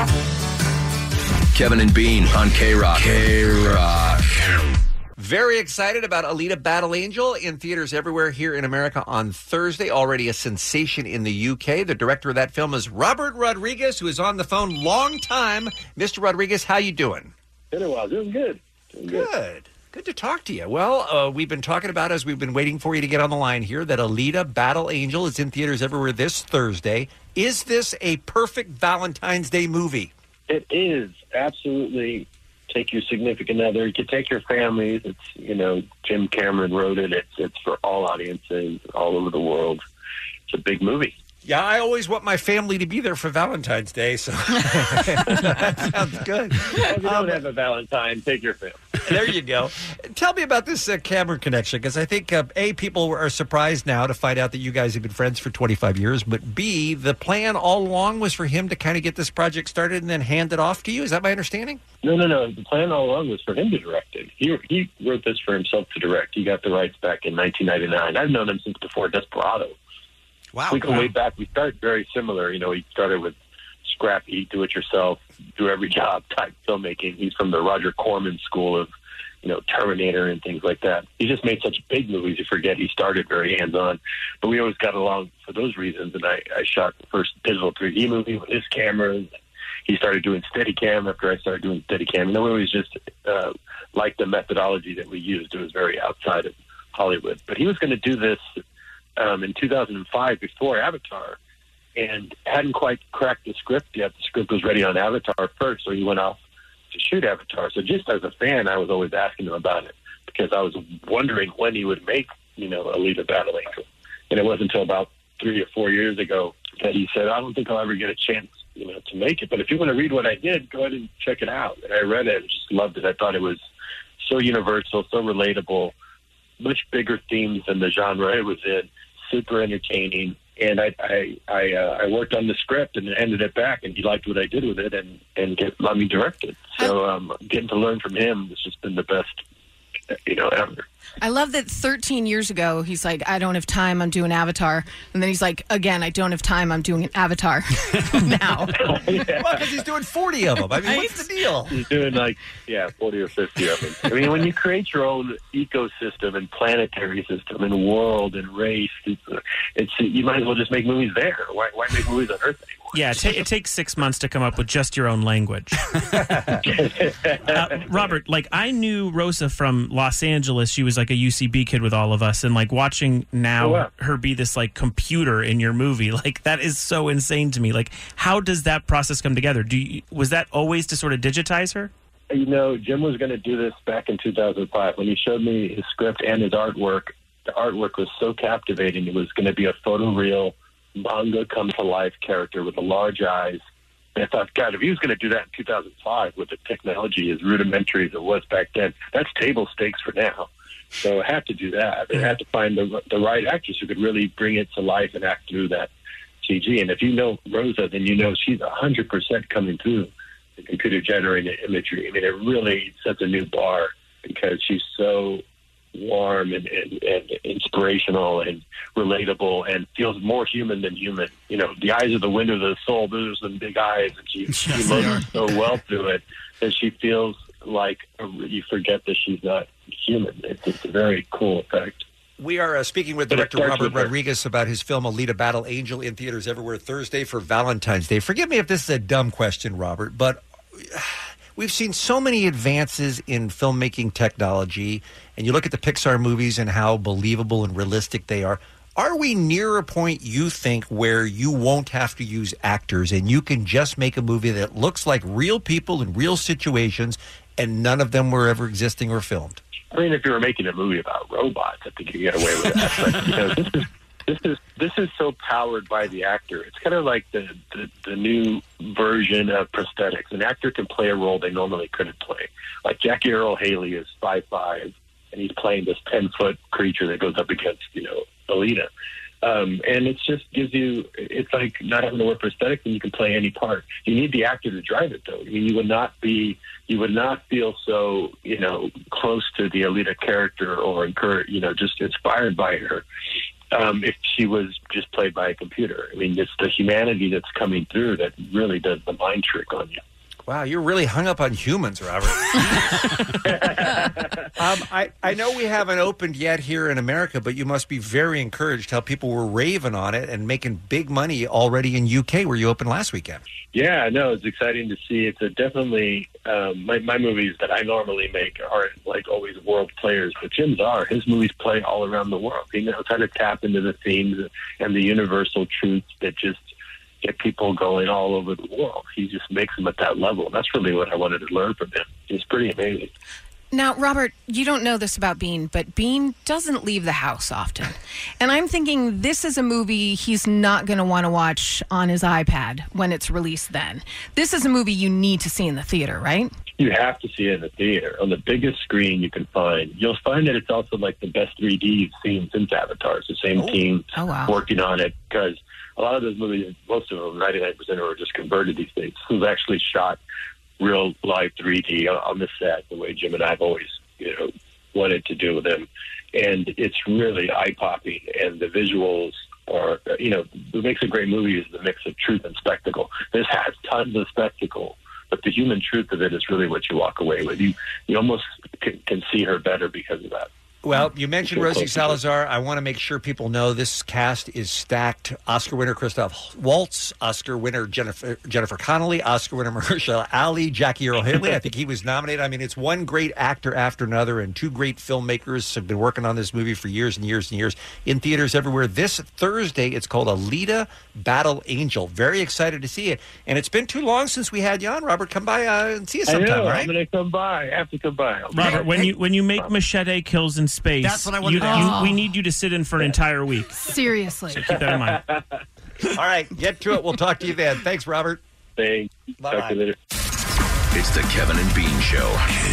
Kevin and Bean on K-Rock. K-Rock. Very excited about Alita Battle Angel in theaters everywhere here in America on Thursday. Already a sensation in the U K. The director of that film is Robert Rodriguez, who is on the phone long time. Mister Rodriguez, how you doing? Doing well. Doing good. Doing good. Good. Good to talk to you. Well, uh, we've been talking about, as we've been waiting for you to get on the line here, that Alita Battle Angel is in theaters everywhere this Thursday. Is this a perfect Valentine's Day movie? It is absolutely. Take your significant other. You could take your families. It's, you know, Jim Cameron wrote it. It's it's for all audiences all over the world. It's a big movie. Yeah, I always want my family to be there for Valentine's Day, so that sounds good. Well, if you don't have a Valentine, take your family. There you go. Tell me about this uh, Cameron connection, because I think, uh, A, people are surprised now to find out that you guys have been friends for twenty-five years, but B, the plan all along was for him to kind of get this project started and then hand it off to you. Is that my understanding? No, no, no. The plan all along was for him to direct it. He he wrote this for himself to direct. He got the rights back in nineteen ninety-nine. I've known him since before Desperado. Wow. We go way back. We start very similar. You know, he started with scrappy, do-it-yourself, do-every-job type filmmaking. He's from the Roger Corman school of, you know, Terminator and things like that. He just made such big movies, you forget he started very hands-on. But we always got along for those reasons, and I, I shot the first digital three D movie with his cameras. He started doing Steadicam after I started doing Steadicam. You know, we always just uh, liked the methodology that we used. It was very outside of Hollywood. But he was going to do this um, in two thousand five before Avatar, and hadn't quite cracked the script yet. The script was ready on Avatar first, so he went off to shoot Avatar. So just as a fan, I was always asking him about it because I was wondering when he would make, you know, Alita Battle Angel. And it wasn't until about three or four years ago that he said, I don't think I'll ever get a chance, you know, to make it. But if you want to read what I did, go ahead and check it out. And I read it and just loved it. I thought it was so universal, so relatable, much bigger themes than the genre it was in, super entertaining. And I I I, uh, I worked on the script and ended it back, and he liked what I did with it, and and get, let me direct it. So um, getting to learn from him has just been the best, you know, ever. I love that thirteen years ago, he's like, I don't have time, I'm doing Avatar. And then he's like, again, I don't have time, I'm doing an Avatar now. Yeah. Well, because he's doing forty of them. I mean, what's the deal? He's doing like, yeah, forty or fifty of them. I mean, when you create your own ecosystem and planetary system and world and race, it's, it's you might as well just make movies there. Why, why make movies on Earth anymore? Yeah, it, ta- it takes six months to come up with just your own language. uh, Robert, like, I knew Rosa from Los Angeles. She was like a U C B kid with all of us, and like watching now Oh, wow. her be this like computer in your movie, like that is so insane to me. Like, how does that process come together? Do you, was that always to sort of digitize her? You know, Jim was going to do this back in two thousand five. When he showed me his script and his artwork, the artwork was so captivating. It was going to be a photoreal manga come to life character with the large eyes. And I thought, God, if he was going to do that in two thousand five with the technology as rudimentary as it was back then, that's table stakes for now. So I had to do that. I had to find the the right actress who could really bring it to life and act through that C G. And if you know Rosa, then you know she's one hundred percent coming through the computer-generated imagery. I mean, it really sets a new bar because she's so warm and, and, and inspirational and relatable and feels more human than human. You know, the eyes are the window of the soul. Those are some big eyes, and she, she Yes, looks so well through it that she feels like you forget that she's not human. It's, it's a very cool effect. We are uh, speaking with But it director starts Robert with her. Rodriguez about his film Alita Battle Angel in theaters everywhere Thursday for Valentine's Day. Forgive me if this is a dumb question, Robert, but we've seen so many advances in filmmaking technology, and you look at the Pixar movies and how believable and realistic they are. Are we near a point, you think, where you won't have to use actors and you can just make a movie that looks like real people in real situations and none of them were ever existing or filmed? I mean, if you were making a movie about robots, I think you get away with that. But, you know, this is this is this is so powered by the actor. It's kind of like the, the the new version of prosthetics. An actor can play a role they normally couldn't play. Like Jackie Earl Haley is five five, and he's playing this ten foot creature that goes up against, you know, Alita. Um, and it just gives you, it's like not having to wear prosthetics and you can play any part. You need the actor to drive it, though. I mean, you would not be, you would not feel so, you know, close to the Alita character or encourage, you know, just inspired by her um, if she was just played by a computer. I mean, it's the humanity that's coming through that really does the mind trick on you. Wow, you're really hung up on humans, Robert. um, I, I know we haven't opened yet here in America, but you must be very encouraged how people were raving on it and making big money already in U K where you opened last weekend. Yeah, no, it's exciting to see. It's a definitely, um, my, my movies that I normally make aren't like always world players, but Jim's are. His movies play all around the world. He knows how to tap into the themes and the universal truths that just get people going all over the world. He just makes them at that level. That's really what I wanted to learn from him. He's pretty amazing. Now, Robert, you don't know this about Bean, but Bean doesn't leave the house often. And I'm thinking this is a movie he's not going to want to watch on his iPad when it's released then. This is a movie you need to see in the theater, right? You have to see it in the theater on the biggest screen you can find. You'll find that it's also like the best three D you've seen since Avatar. It's the same Oh. team Oh, wow. working on it because a lot of those movies, most of them, ninety-nine percent are just converted these days. Who's actually shot real live three D on the set, the way Jim and I have always, you know, wanted to do with them. And it's really eye-popping, and the visuals or you know, what makes a great movie is the mix of truth and spectacle. This has tons of spectacle, but the human truth of it is really what you walk away with. You you almost can, can see her better because of that. Well, you mentioned Rosie Salazar. I want to make sure people know this cast is stacked. Oscar winner Christoph Waltz, Oscar winner Jennifer Jennifer Connelly, Oscar winner Mahershala Ali, Jackie Earle Haley. I think he was nominated. I mean, it's one great actor after another, and two great filmmakers have been working on this movie for years and years and years in theaters everywhere. This Thursday, it's called Alita Battle Angel. Very excited to see it. And it's been too long since we had you on, Robert. Come by uh, and see us sometime, I know. right? I'm going to come by. I have to come by. Robert, when you when you make Machete Kills in Space, That's what I wanted you, to ask. you, we need you to sit in for an entire week. Seriously. So keep that in mind. All right, get to it. We'll talk to you then. Thanks, Robert. Thanks. Bye-bye. Talk to you later. It's the Kevin and Bean Show.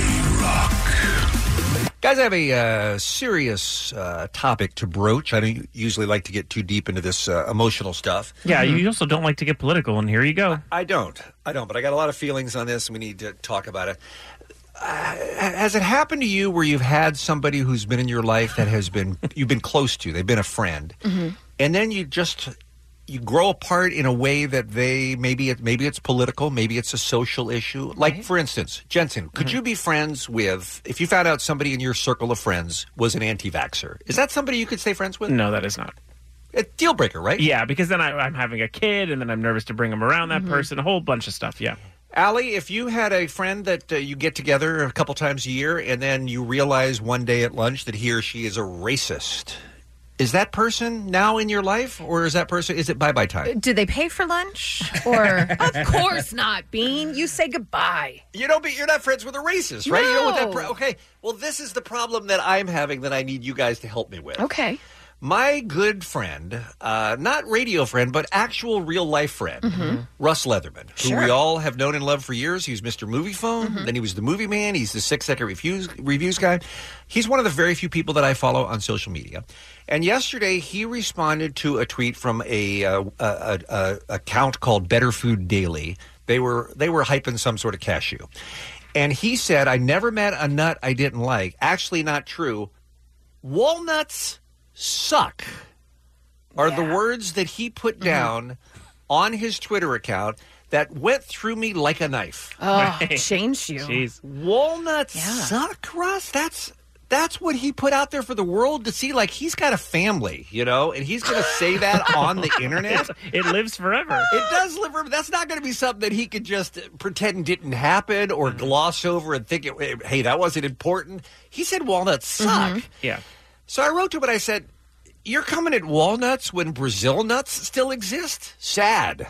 Guys, I have a uh, serious uh, topic to broach. I don't usually like to get too deep into this uh, emotional stuff. Yeah, you also don't like to get political, and here you go. I don't. I don't, but I got a lot of feelings on this, and we need to talk about it. Uh, has it happened to you where you've had somebody who's been in your life that has been, you've been close to, they've been a friend, Mm-hmm. and then you just, you grow apart in a way that they, maybe it, maybe it's political, maybe it's a social issue. Like, for instance, Jensen, could Mm-hmm. you be friends with, if you found out somebody in your circle of friends was an anti-vaxxer, is that somebody you could stay friends with? No, that is not. A deal breaker, right? Yeah, because then I, I'm having a kid, and then I'm nervous to bring him around that Mm-hmm. person, a whole bunch of stuff, yeah. Allie, if you had a friend that uh, you get together a couple times a year and then you realize one day at lunch that he or she is a racist, is that person now in your life, or is that person, is it bye-bye time? Did they pay for lunch? Or, of course not, Bean. You say goodbye. You don't be, you're not friends with a racist, right? You know what that, No. pro- okay, well, this is the problem that I'm having that I need you guys to help me with. Okay. My good friend, uh, not radio friend, but actual real-life friend, Mm-hmm. Russ Leatherman, who Sure. we all have known and loved for years. He was Mister Movie Phone, Mm-hmm. then he was the Movie Man, he's the six-second reviews, reviews guy. He's one of the very few people that I follow on social media. And yesterday, he responded to a tweet from a, uh, a, a, a account called Better Food Daily. They were they were hyping some sort of cashew. And he said, I never met a nut I didn't like. Actually, not true. Walnuts suck are the words that he put down on his Twitter account that went through me like a knife. Oh, changed you. Jeez. Walnuts suck, Russ. That's that's what he put out there for the world to see. Like, he's got a family, you know, and he's going to say that on the internet. It lives forever. It does live forever. That's not going to be something that he could just pretend didn't happen or gloss over and think, it, hey, that wasn't important. He said walnuts suck. Yeah. So I wrote to him and I said, you're coming at walnuts when Brazil nuts still exist? Sad.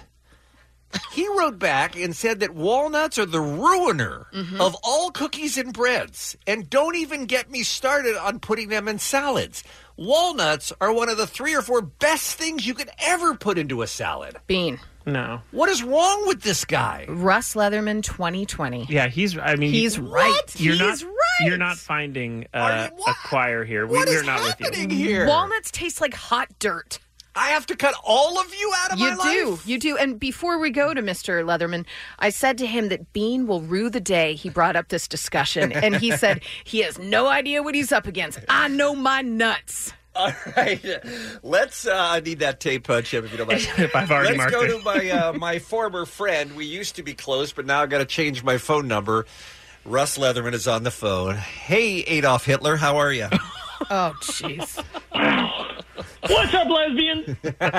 He wrote back and said that walnuts are the ruiner Mm-hmm. of all cookies and breads. And don't even get me started on putting them in salads. Walnuts are one of the three or four best things you could ever put into a salad. Bean. No. What is wrong with this guy? Russ Leatherman twenty twenty. Yeah, he's, I mean... He's right. You're He's not, right. You're not finding uh, a choir here. We, What we're is not with you. happening here? Walnuts taste like hot dirt. I have to cut all of you out of You my life? do. You do. And before we go to Mister Leatherman, I said to him that Bean will rue the day he brought up this discussion. And he said he has no idea what he's up against. I know my nuts. All right, let's. Uh, I need that tape, uh, Chip, if you don't mind. I've already let's marked go it. to my uh, my former friend. We used to be close, but now I've got to change my phone number. Russ Leatherman is on the phone. Hey, Adolf Hitler, how are you? Oh, jeez. What's up, lesbian?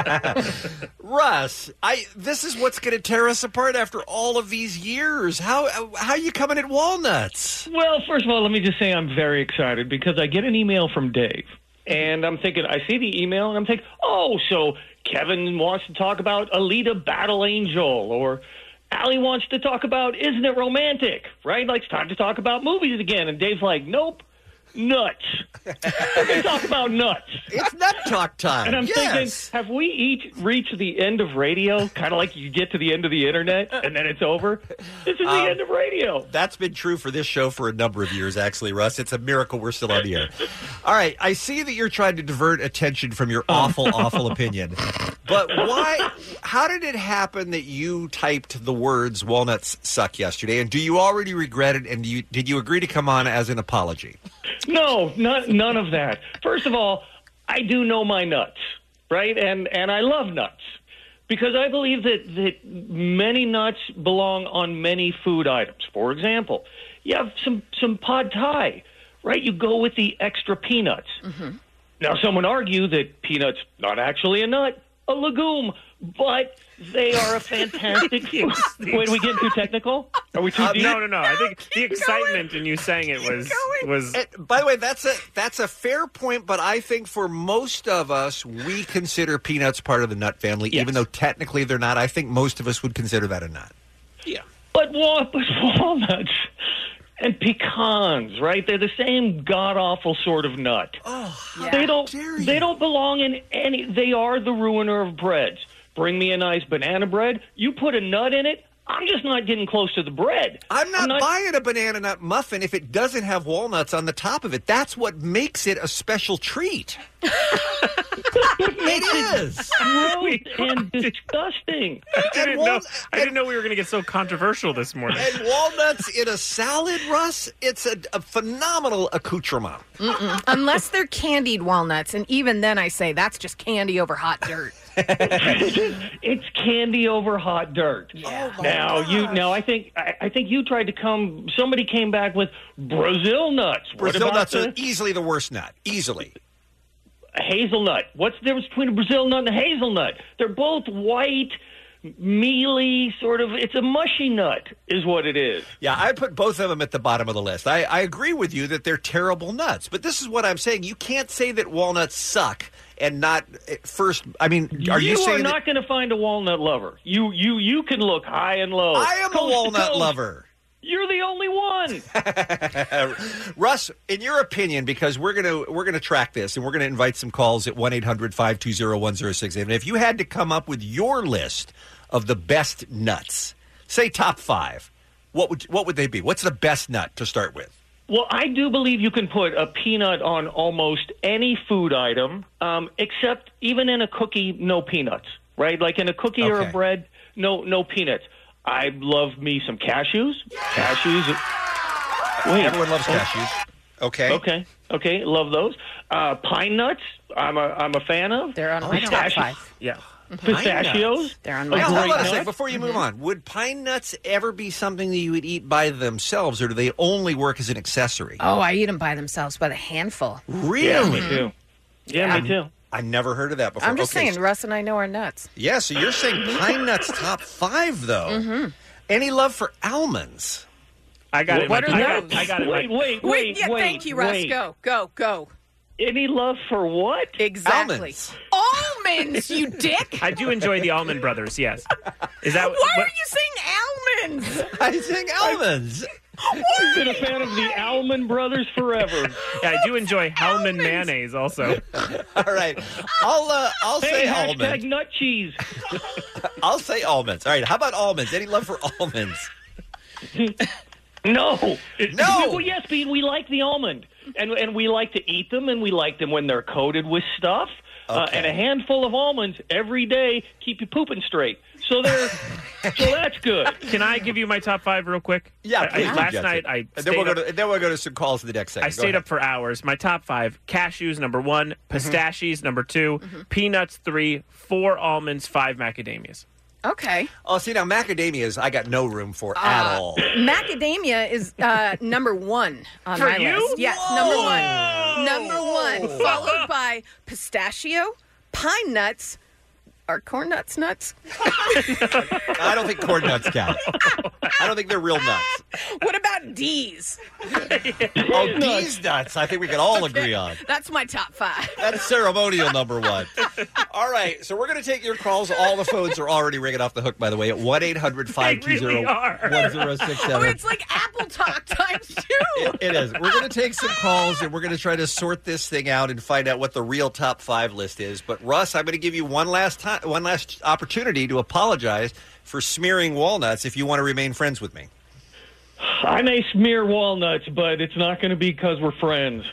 Russ, I. This is what's going to tear us apart after all of these years. How how you coming at walnuts? Well, first of all, let me just say I'm very excited because I get an email from Dave. And I'm thinking, I see the email, and I'm thinking, oh, so Kevin wants to talk about Alita Battle Angel, or Allie wants to talk about Isn't It Romantic, right? Like, it's time to talk about movies again. And Dave's like, nope, nuts. We're going to talk about nuts. It's nut talk time. And I'm yes. thinking, have we each reached the end of radio? Kind of like you get to the end of the internet, and then it's over? This is Um, the end of radio. That's been true for this show for a number of years, actually, Russ. It's a miracle we're still on the air. All right, I see that you're trying to divert attention from your awful, awful opinion. But why? How did it happen that you typed the words "walnuts suck" yesterday? And do you already regret it? And do you, did you agree to come on as an apology? No, not, none of that. First of all, I do know my nuts. right? And and I love nuts because I believe that, that many nuts belong on many food items. For example, you have some, some pad thai, right? You go with the extra peanuts. Mm-hmm. Now, some would argue that peanuts not actually a nut, a legume, but they are a fantastic food. Wait, are we getting too technical? Are we too Uh, deep? no, no, no. I think the excitement in you saying it was was. And by the way, that's a that's a fair point, but I think for most of us, we consider peanuts part of the nut family, Yes. even though technically they're not. I think most of us would consider that a nut. Yeah. But, wal- but walnuts and pecans, right? They're the same god-awful sort of nut. Oh, Yeah. They don't they don't belong in any they are the ruiner of breads. Bring me a nice banana bread, you put a nut in it, I'm just not getting close to the bread. I'm not, buying a banana nut muffin if it doesn't have walnuts on the top of it. That's what makes it a special treat. It is gross and disgusting. I didn't, And know, wal- I didn't know we were going to get so controversial this morning. And walnuts in a salad, Russ, it's a, a phenomenal accoutrement. Mm-mm. Unless they're candied walnuts, and even then I say that's just candy over hot dirt. It's candy over hot dirt. Yeah. Oh, now you now I think I, I think you tried to come. Somebody came back with Brazil nuts. What Brazil about nuts the are easily the worst nut. Easily. hazelnut? What's the difference between a Brazil nut and a hazelnut? They're both white, mealy, sort of. It's a mushy nut, is what it is. Yeah, I put both of them at the bottom of the list. I, I agree with you that they're terrible nuts, but this is what I'm saying. You can't say that walnuts suck and not at first. I mean, are you, you saying are that- not going to find a walnut lover? You you you can look high and low. I am Coast a to walnut coast. lover. You're the only one. Russ, in your opinion, because we're gonna we're gonna track this and we're gonna invite some calls at one eight hundred five two zero one zero six eight. And if you had to come up with your list of the best nuts, say top five, what would what would they be? What's the best nut to start with? Well, I do believe you can put a peanut on almost any food item, um, except even in a cookie, no peanuts, right? Like in a cookie or Okay. a bread, no no peanuts. I love me some cashews. Cashews. Wait, Everyone loves oh, cashews. Okay. Okay. Okay. Love those. Uh, pine nuts. I'm a I'm a fan of. They're on my top Pistachio- five. Yeah. Pistachios. They're on A my Now, top hold on a great second. nut. Before you move on, would pine nuts ever be something that you would eat by themselves, or do they only work as an accessory? Oh, I eat them by themselves by the handful. Really? Yeah, me too. Yeah, me too. I never heard of that before. I'm just Okay, saying, so- Russ and I know our nuts. Yeah, so you're saying pine nuts top five, though. Mm-hmm. Any love for almonds? I got it. What in are my, I those? got, I got it. in Wait, my- wait, Wait, wait, yeah, wait. thank you, Russ. wait. Go, go, go. Any love for what? Exactly. Almonds. Almonds, you dick. I do enjoy the Almond Brothers. Yes. Is that Why what, are you saying almonds? I think almonds. I've been a fan of the Almond Brothers forever. Yeah, I do enjoy Hellman mayonnaise also. All right, I'll uh, I'll Hey, say hashtag almonds. nut cheese. I'll say almonds. All right, how about almonds? Any love for almonds? No. No. Well, yes, Pete, we like the almond. And and we like to eat them, and we like them when they're coated with stuff. Uh, Okay. and a handful of almonds every day keep you pooping straight. So they're so that's good. Can I give you my top five real quick? Yeah, I- I- please do, last Jesse. night I And then stayed we'll up, go to then we'll go to some calls in the next segment. I Go stayed ahead. up for hours. My top five: cashews number one, pistachios number two, peanuts three, four almonds, five macadamias. Okay. Oh, see now macadamias, I got no room for at Uh, all. Macadamia is uh, number one on For my you? list. Yes, number one. Number one, followed by pistachio, pine nuts. Are corn nuts nuts? I don't think corn nuts count. I don't think they're real nuts. What about D's? Oh, these nuts, I think we can all agree on. That's my top five. That's ceremonial number one. All right, so we're going to take your calls. All the phones are already ringing off the hook, by the way, at one eight hundred five two zero one zero six Oh, seven. it's like Apple Talk times two. It, it is. We're going to take some calls, and we're going to try to sort this thing out and find out what the real top five list is. But, Russ, I'm going to give you one last time, one last opportunity to apologize for smearing walnuts if you want to remain friends with me. I may smear walnuts, but it's not going to be because we're friends.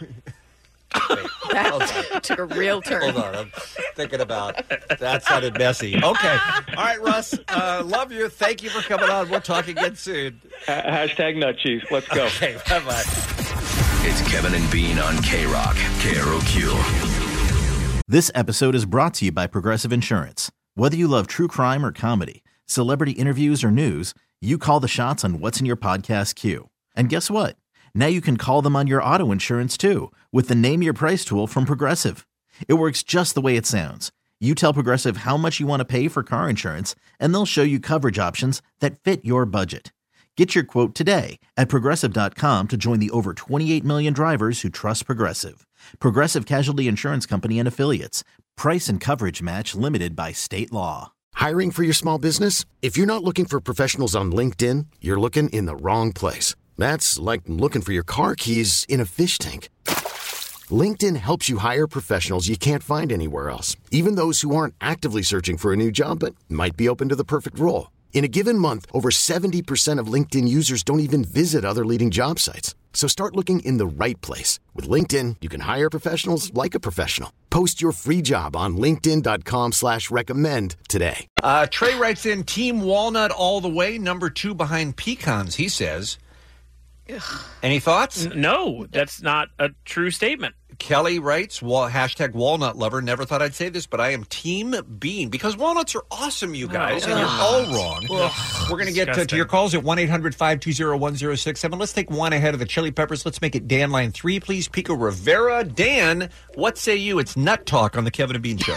That took a real turn. Hold on, I'm thinking about that. Sounded messy. Okay, all right, Russ. Uh, love you. Thank you for coming on. We'll talk again soon. Uh, hashtag nut cheese. Let's go. Okay, bye bye. It's Kevin and Bean on K Rock, K R O Q. This episode is brought to you by Progressive Insurance. Whether you love true crime or comedy, celebrity interviews or news, you call the shots on what's in your podcast queue. And guess what? Now you can call them on your auto insurance too with the Name Your Price tool from Progressive. It works just the way it sounds. You tell Progressive how much you want to pay for car insurance, and they'll show you coverage options that fit your budget. Get your quote today at Progressive dot com to join the over twenty-eight million drivers who trust Progressive. Progressive Casualty Insurance Company and Affiliates. Price and coverage match limited by state law. Hiring for your small business? If you're not looking for professionals on LinkedIn, you're looking in the wrong place. That's like looking for your car keys in a fish tank. LinkedIn helps you hire professionals you can't find anywhere else, even those who aren't actively searching for a new job but might be open to the perfect role. In a given month, over seventy percent of LinkedIn users don't even visit other leading job sites. So start looking in the right place. With LinkedIn, you can hire professionals like a professional. Post your free job on linkedin dot com slash recommend today. Uh, Trey writes in, Team Walnut all the way, number two behind pecans, he says. Ugh. Any thoughts? N- no, that's not a true statement. Kelly writes, wall, hashtag walnut lover. Never thought I'd say this, but I am team bean because walnuts are awesome, you guys, Oh. and you're all wrong. Ugh. We're going to get to, to your calls at one eight hundred five two zero one zero six seven. Let's take one ahead of the Chili Peppers. Let's make it Dan line three, please. Pico Rivera. Dan, what say you? It's Nut Talk on the Kevin and Bean Show.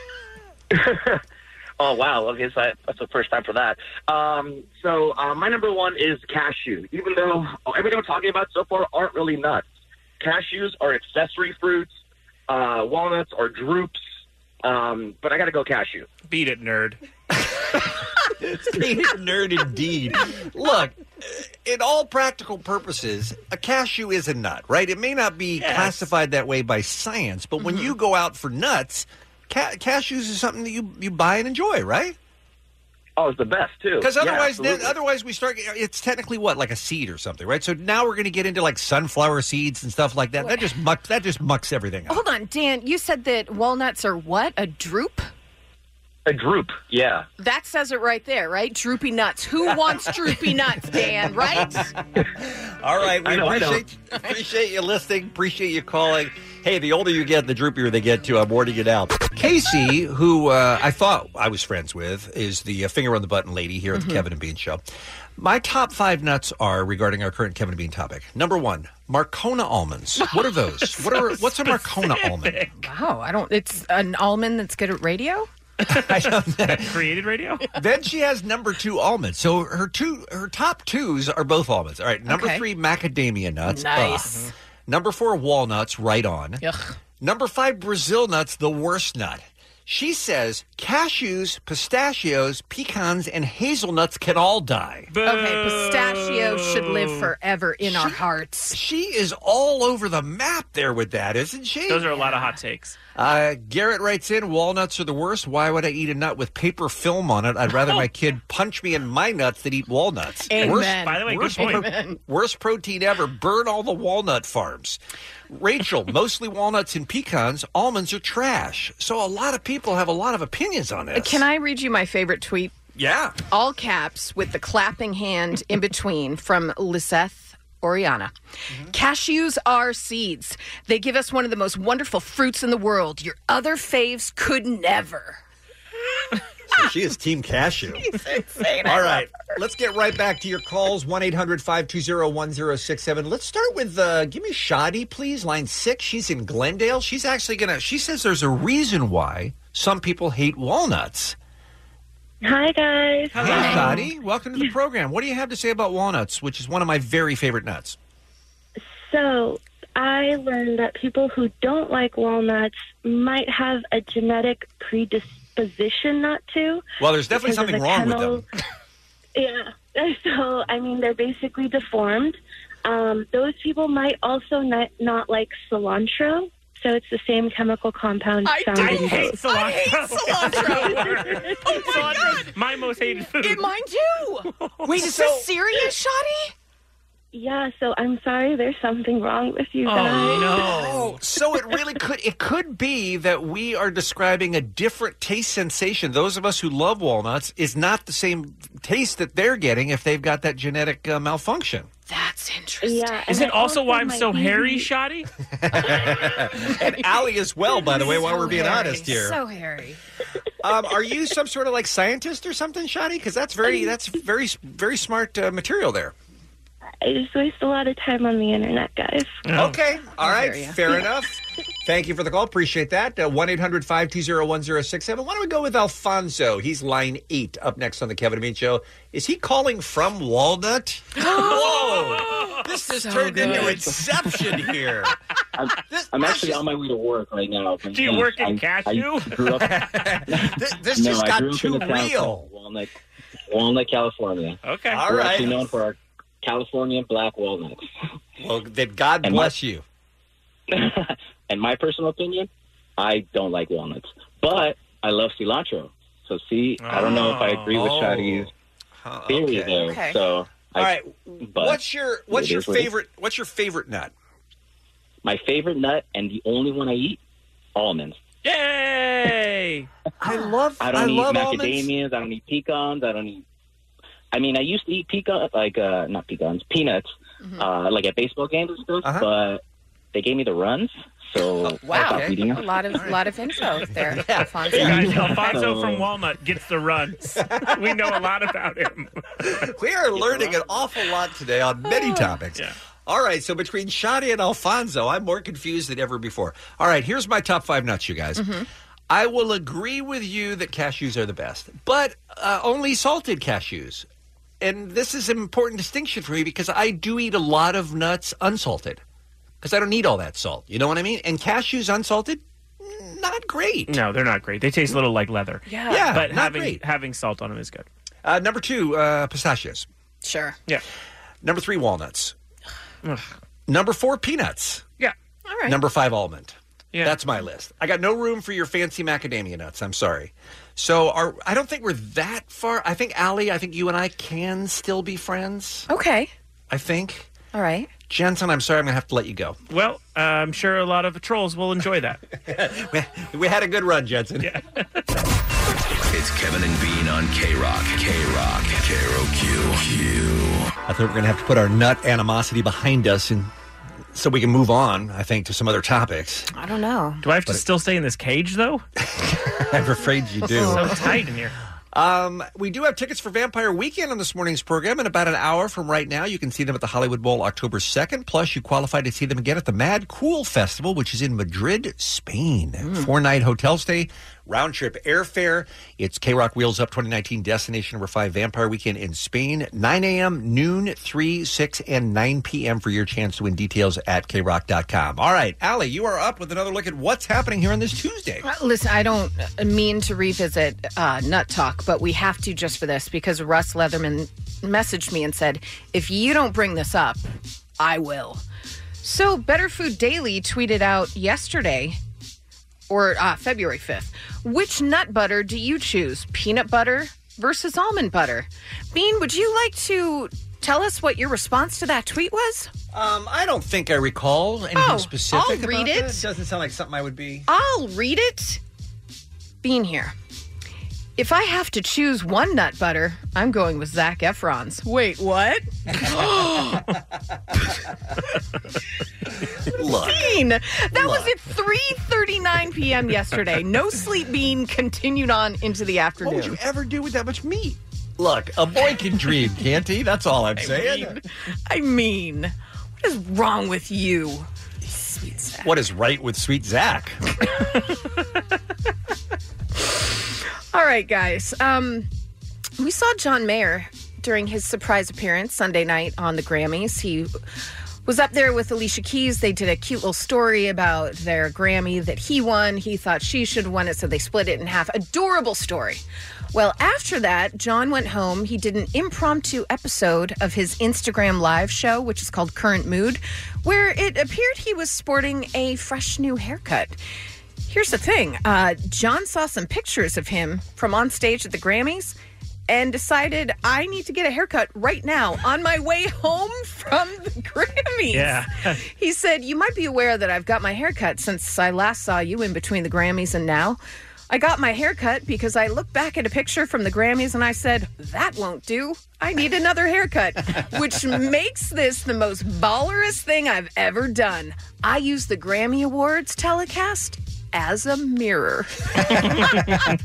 Oh, wow. Okay, so I, that's the first time for that. Um, so uh, my number one is cashew, even though everything we're talking about so far aren't really nuts. Cashews are accessory fruits. Uh, walnuts are drupes. Um, but I got to go cashew. Beat it, nerd. Beat it, nerd, indeed. Look, in all practical purposes, a cashew is a nut, right? It may not be yes. classified that way by science, but when mm-hmm. you go out for nuts, ca- cashews is something that you, you buy and enjoy, right? Oh, it's the best, too. Because otherwise, yeah, then, otherwise we start, it's technically what, like a seed or something, right? So now we're going to get into like sunflower seeds and stuff like that. That just mucks, that just mucks everything up. Hold on, Dan, you said that walnuts are what? A drupe? A droop, yeah. That says it right there, right? Droopy nuts. Who wants droopy nuts, Dan, right? All right, we I know, appreciate, I know. appreciate you listening, appreciate you calling. Hey, the older you get, the droopier they get, too. I'm warning you now. Casey, who uh, I thought I was friends with, is the uh, finger on the button lady here at the mm-hmm. Kevin and Bean Show. My top five nuts are regarding our current Kevin and Bean topic. Number one, Marcona almonds. What are those? so what are What's a specific. Marcona almond? Wow, I don't. It's an almond that's good at radio. I don't know. Created radio. Then she has number two almonds. So her two, her top twos are both almonds. All right, number Okay. three, macadamia nuts. Nice. Ugh. Number four, walnuts. Right on. Ugh. Number five, Brazil nuts, the worst nut. She says cashews, pistachios, pecans, and hazelnuts can all die. Okay, pistachio should live forever in our She- hearts. She is all over the map there with that, isn't she? Those are a lot of hot takes. Uh, Garrett writes in, walnuts are the worst. Why would I eat a nut with paper film on it? I'd rather my kid punch me in my nuts than eat walnuts. Amen. Worst, By the way, good worst, point. Amen. worst protein ever. Burn all the walnut farms. Rachel, mostly walnuts and pecans. Almonds are trash. So a lot of people have a lot of opinions on this. Can I read you my favorite tweet? Yeah. All caps with the clapping hand in between from Liseth Oriana. Mm-hmm. Cashews are seeds. They give us one of the most wonderful fruits in the world. Your other faves could never. So she is Team Cashew. He's insane. All right. Let's get right back to your calls. one eight hundred five two zero one zero six seven. Let's start with, uh, give me Shadi, please. Line six. She's in Glendale. She's actually going to, she says there's a reason why some people hate walnuts. Hi, guys. Hello, Shadi. Welcome to the program. What do you have to say about walnuts, which is one of my very favorite nuts? So, I learned that people who don't like walnuts might have a genetic predisposition not to. Well, there's definitely because of something the wrong chemo- with them. Yeah. So, I mean, they're basically deformed. Um, those people might also not, not like cilantro. So it's the same chemical compound I found do in hate both. cilantro. I hate cilantro. Oh, my Cilantro's God. my most hated food. It, mine too. Wait, is So- this serious, Shadi? Yeah, so I'm sorry there's something wrong with you Oh, guys. no. Oh, so it really could it could be that we are describing a different taste sensation. Those of us who love walnuts is not the same taste that they're getting if they've got that genetic uh, malfunction. That's interesting. Yeah, Is and it I also why I'm my so hairy, E V Shoddy? And Allie as well, by the way, while we're being hairy, honest here. So hairy. Um, are you some sort of like scientist or something, Shoddy? Because that's very, that's very, very smart uh, material there. I just waste a lot of time on the internet, guys. Okay. All I right. hear ya. Fair enough. Thank you for the call. Appreciate that. Uh, one eight hundred five two zero one zero six seven. Why don't we go with Alfonso? He's line eight up next on the Kevin and Bean Show. Is he calling from Walnut? Whoa. This has So turned good. into Inception here. I'm, I'm actually on my way to work right now. Do you work in I, cashew? I grew up, this this no, just I got grew up too in a town real. called Walnut, Walnut, California. Okay. All We're right. actually known for our California black walnuts. Well, then God And bless my- you. In my personal opinion, I don't like walnuts, but I love cilantro. So see, I don't know if I agree with Oh. Shadi's Uh, theory okay. there. Okay. So, I, All right. but What's your What's it your is what it is. favorite What's your favorite nut? My favorite nut and the only one I eat, almonds. Yay! I love I don't I eat love macadamias. I don't eat pecans. I don't eat. I mean, I used to eat pecans, like uh, not pecans, peanuts, uh, like at baseball games and stuff. Uh-huh. But they gave me the runs, so I Wow. stopped eating A them. lot of lot of info there, Alfonso. Hey guys, Alfonso So- from Walnut gets the runs. We know a lot about him. We are learning an awful lot today on many topics. Yeah. All right, so between Shadi and Alfonso, I'm more confused than ever before. All right, here's my top five nuts, you guys. Mm-hmm. I will agree with you that cashews are the best, but uh, only salted cashews. And this is an important distinction for me because I do eat a lot of nuts unsalted because I don't need all that salt. You know what I mean? And cashews unsalted, not great. No, they're not great. They taste a little like leather. Yeah. Yeah, But not having great. having salt on them is good. Uh, number two, uh, pistachios. Sure. Yeah. Number three, walnuts. Number four, peanuts. Yeah. All right. Number five, almond. Yeah. That's my list. I got no room for your fancy macadamia nuts. I'm sorry. So our, I don't think we're that far. I think, Allie, I think you and I can still be friends. Okay. I think. All right. Jensen, I'm sorry. I'm going to have to let you go. Well, uh, I'm sure a lot of trolls will enjoy that. we, we had a good run, Jensen. Yeah. It's Kevin and Bean on K-Rock. K-Rock. K R O Q. Q. I think we're going to have to put our nut animosity behind us and so we can move on, I think, to some other topics. I don't know. Do I have to still stay in this cage, though? I'm afraid you do. So tight in here. Um, we do have tickets for Vampire Weekend on this morning's program. In about an hour from right now, you can see them at the Hollywood Bowl October second. Plus, you qualify to see them again at the Mad Cool Festival, which is in Madrid, Spain. Four-night hotel stay, round-trip airfare. It's K-Rock Wheels Up twenty nineteen Destination Number five Vampire Weekend in Spain. nine a.m., noon, three, six, and nine p.m. for your chance to win. Details at K rock dot com. All right, Allie, you are up with another look at what's happening here on this Tuesday. Uh, Listen, I don't uh, mean to revisit uh, Nut Talk, but we have to just for this because Russ Leatherman messaged me and said, if you don't bring this up, I will. So Better Food Daily tweeted out yesterday, or uh, February fifth, which nut butter do you choose? Peanut butter versus almond butter? Bean, would you like to tell us what your response to that tweet was? Um, I don't think I recall anything Oh, specific I'll about read it. that. Doesn't sound like something I would be. I'll read it. Bean here. If I have to choose one nut butter, I'm going with Zac Efron's. Wait, what? Look. Bean, that was at three thirty-nine p.m. yesterday. No sleep, Bean continued on into the afternoon. What would you ever do with that much meat? Look, a boy can dream, can't he? That's all I'm I saying. mean, I mean, what is wrong with you? Sweet Zac. What is right with sweet Zach? All right, guys. Um, we saw John Mayer during his surprise appearance Sunday night on the Grammys. He was up there with Alicia Keys. They did a cute little story about their Grammy that he won. He thought she should have won it, so they split it in half. Adorable story. Well, after that, John went home. He did an impromptu episode of his Instagram live show, which is called Current Mood, where it appeared he was sporting a fresh new haircut. Here's the thing. Uh, John saw some pictures of him from on stage at the Grammys and decided, I need to get a haircut right now on my way home from the Grammys. Yeah. He said, you might be aware that I've got my haircut since I last saw you in between the Grammys and now. I got my hair cut because I looked back at a picture from the Grammys and I said, that won't do. I need another haircut, which makes this the most ballerest thing I've ever done. I use the Grammy Awards telecast as a mirror. That's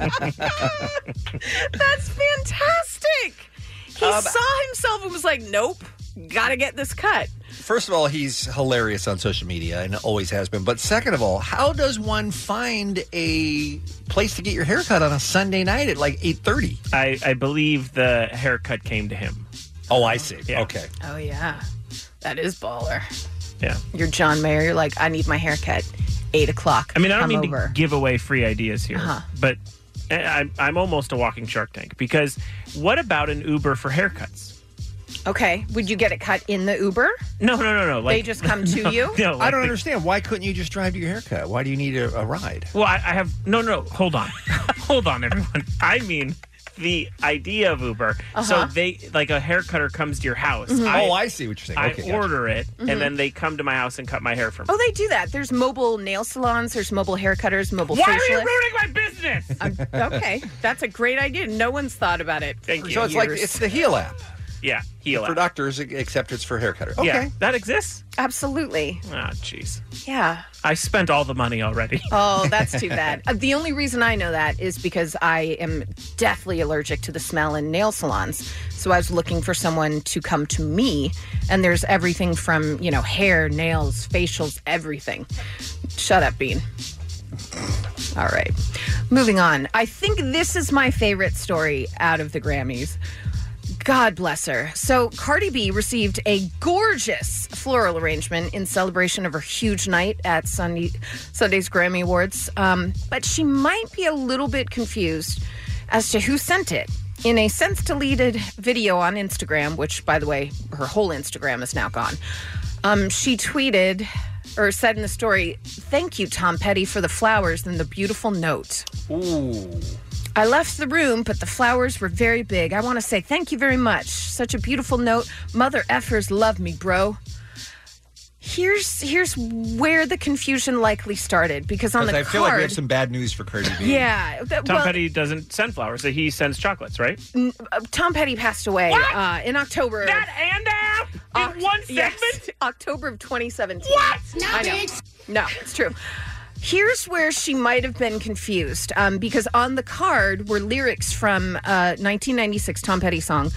fantastic. He Um, saw himself and was like, nope, gotta get this cut. First of all, he's hilarious on social media and always has been. But second of all, how does one find a place to get your haircut on a Sunday night at like eight thirty? I, I believe the haircut came to him. Oh, I see. Yeah. Okay. Oh, yeah. That is baller. Yeah. You're John Mayer. You're like, I need my haircut. Eight o'clock. I mean, I don't Come mean over. to give away free ideas here, Uh-huh. but I, I'm almost a walking Shark Tank because what about an Uber for haircuts? Okay. Would you get it cut in the Uber? No, no, no, no. Like, They just come to no, you? No, I like don't the- understand. Why couldn't you just drive to your haircut? Why do you need a, a ride? Well, I, I have no, no. Hold on, hold on, everyone. I mean, the idea of Uber. Uh-huh. So they like a hair cutter comes to your house. Mhm. Oh, I see what you're saying. I Okay, gotcha. order it, Mhm. and then they come to my house and cut my hair for me. Oh, they do that. There's mobile nail salons. There's mobile hair cutters, mobile Why are you facialists. ruining my business? Um, okay. That's a great idea. No one's thought about it. Thank for you. So it's like years. it's the Heel app Yeah, heel for app. doctors, except it's for hair cutter. Okay. Yeah, that exists. Absolutely. Ah, jeez. Yeah. I spent all the money already. Oh, that's too bad. Uh, the only reason I know that is because I am deathly allergic to the smell in nail salons. So I was looking for someone to come to me, and there's everything from, you know, hair, nails, facials, everything. Shut up, Bean. All right. Moving on. I think this is my favorite story out of the Grammys. God bless her. So Cardi B received a gorgeous floral arrangement in celebration of her huge night at Sunday, Sunday's Grammy Awards. Um, but she might be a little bit confused as to who sent it. In a since-deleted video on Instagram, which, by the way, her whole Instagram is now gone, um, she tweeted or said in the story, "Thank you, Tom Petty, for the flowers and the beautiful note. Ooh. I left the room, but the flowers were very big. I want to say thank you very much. Such a beautiful note. Mother effers love me, bro." Here's here's where the confusion likely started, because on the I card, feel like we have some bad news for Cardi B. yeah, that- Tom well, Petty doesn't send flowers. So he sends chocolates, right? n- uh, Tom Petty passed away uh, in October. That and that in one segment? Yes, October of twenty seventeen. What? No, I know. No, it's true. Here's where she might have been confused, um, because on the card were lyrics from a nineteen ninety-six Tom Petty song,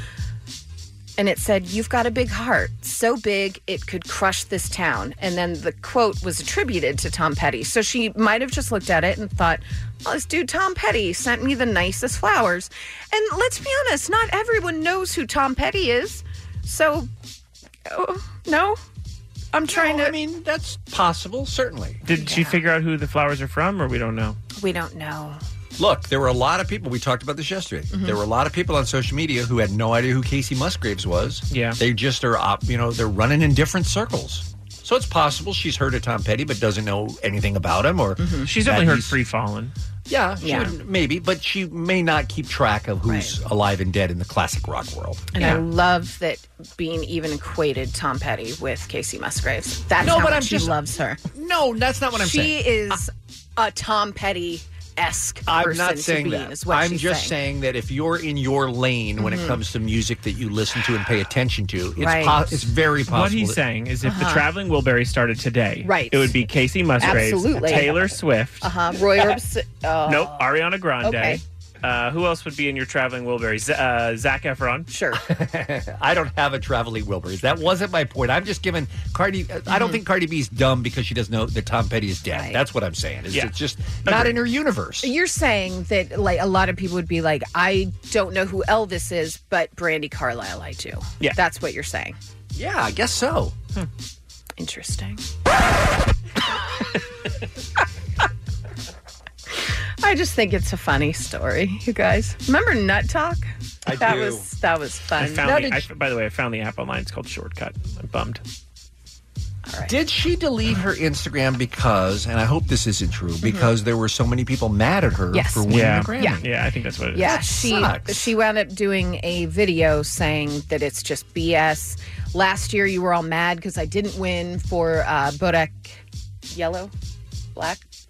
and it said, "You've got a big heart, so big it could crush this town." And then the quote was attributed to Tom Petty. So she might have just looked at it and thought, "Oh, this dude Tom Petty sent me the nicest flowers." And let's be honest, not everyone knows who Tom Petty is. So, oh, no? I'm trying No, to... I mean, that's possible, certainly. Did she figure out who the flowers are from, or we don't know? We don't know. Look, there were a lot of people, we talked about this yesterday. Mhm. There were a lot of people on social media who had no idea who Casey Musgraves was. Yeah. They just are, op- you know, they're running in different circles. So it's possible she's heard of Tom Petty but doesn't know anything about him. Or She's that definitely heard he's- Free Fallin'. Yeah, she Yeah. would- maybe, but she may not keep track of who's alive and dead in the classic rock world. And I love that Bean even equated Tom Petty with Casey Musgraves. That's No, how but much I'm she just- loves her. No, that's not what I'm she saying. is a Tom Petty-esque I'm person not saying to be, that. is what I'm she's just saying. that if you're in your lane when Mhm. it comes to music that you listen to and pay attention to, it's Right. po- it's very possible. What he's that- saying is if the Uh-huh. Traveling Wilbury started today, Right. it would be Casey Musgraves, Absolutely. Taylor Swift, Uh-huh. Roy Orbison. Oh. nope, Ariana Grande. Okay. Uh, who else would be in your Traveling Wilbury? Z- uh, Zac Efron. Sure. I don't have a traveling Wilburys. That wasn't my point. I'm just giving Cardi. I don't think Cardi B's dumb because she doesn't know that Tom Petty is dead. Right. That's what I'm saying. It's, Yeah. it's just not in her universe. You're saying that like a lot of people would be like, I don't know who Elvis is, but Brandy Carlisle I do. Yeah. That's what you're saying. Yeah, I guess so. Interesting. I just think it's a funny story, you guys. Remember Nut Talk? I that do. was that was fun. I found Now the, did I, you- by the way, I found the app online. It's called Shortcut. I'm bummed. Did she delete her Instagram because, and I hope this isn't true, because there were so many people mad at her Mm-hmm. Yes. for winning Yeah. the Grammy? Yeah. Yeah, I think that's what it is. Yeah, That she sucks. she wound up doing a video saying that it's just B S. Last year, you were all mad because I didn't win for uh, Bodak Yellow, Black.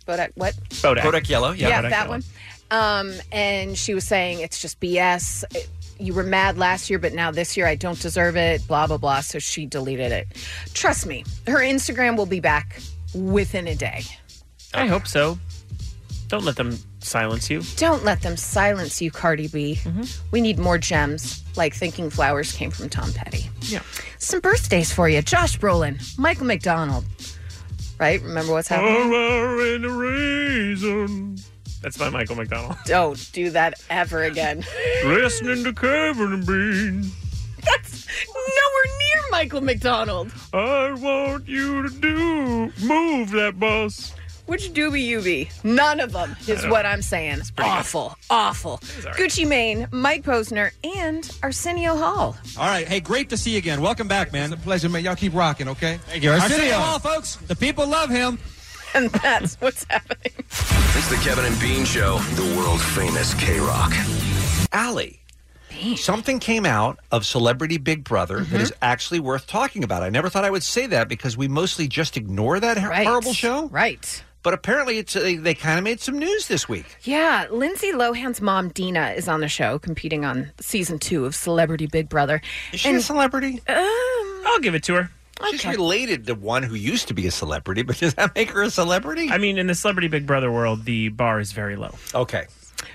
Bodak, what? Bodak. Bodak Yellow, yeah. Yeah, Bodak that Yellow. one. Um, and she was saying it's just B S. It- you were mad last year, but now this year I don't deserve it, blah, blah, blah. So she deleted it. Trust me, her Instagram will be back within a day. I hope so. Don't let them silence you. Don't let them silence you, Cardi B. Mm-hmm. We need more gems, like thinking flowers came from Tom Petty. Yeah. Some birthdays for you. Josh Brolin, Michael McDonald. Right? Remember what's happening? Oh, and a reason. That's by Michael McDonald. Don't do that ever again. Dressing in the Kevin Bean. That's nowhere near Michael McDonald. I want you to do move that bus. Which doobie you be? None of them is what I'm saying. Awful, good. awful. Right. Gucci Mane, Mike Posner, and Arsenio Hall. All right. Hey, great to see you again. Welcome back, man. It's a pleasure, man. Y'all keep rocking, okay? Thank you. Arsenio. Arsenio Hall, folks. The people love him. And that's what's happening. It's the Kevin and Bean Show, the world famous K-Rock. Allie, something came out of Celebrity Big Brother Mm-hmm. that is actually worth talking about. I never thought I would say that because we mostly just ignore that Right. horrible show. Right. But apparently it's they, they kind of made some news this week. Yeah, Lindsay Lohan's mom, Dina, is on the show competing on season two of Celebrity Big Brother. Is she a celebrity? Um, I'll give it to her. She's related to one who used to be a celebrity, but does that make her a celebrity? I mean, in the Celebrity Big Brother world, the bar is very low. Okay.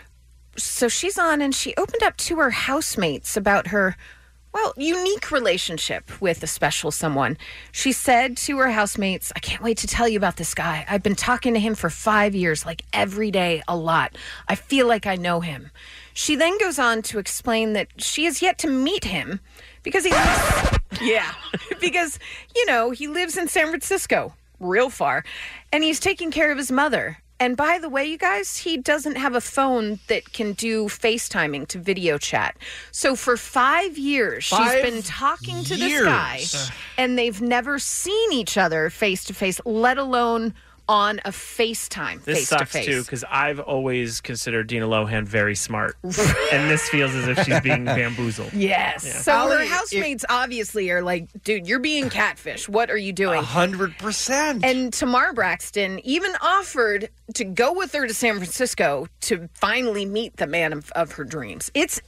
So she's on, and she opened up to her housemates about her, well, unique relationship with a special someone. She said to her housemates, I can't wait to tell you about this guy. I've been talking to him for five years, like every day, a lot. I feel like I know him. She then goes on to explain that she has yet to meet him because he lives, yeah, because, you know, he lives in San Francisco, real far, and he's taking care of his mother. And by the way, you guys, he doesn't have a phone that can do FaceTiming to video chat. So for five years, Five she's been talking to years. this guy, and they've never seen each other face to face, let alone on a FaceTime This face to sucks face. too because I've always considered Dina Lohan very smart, and this feels as if she's being bamboozled. Yes. Yeah. So her Allie, housemates obviously are like, dude, you're being catfish. What are you doing? A hundred percent. And Tamar Braxton even offered to go with her to San Francisco to finally meet the man of, of her dreams. It's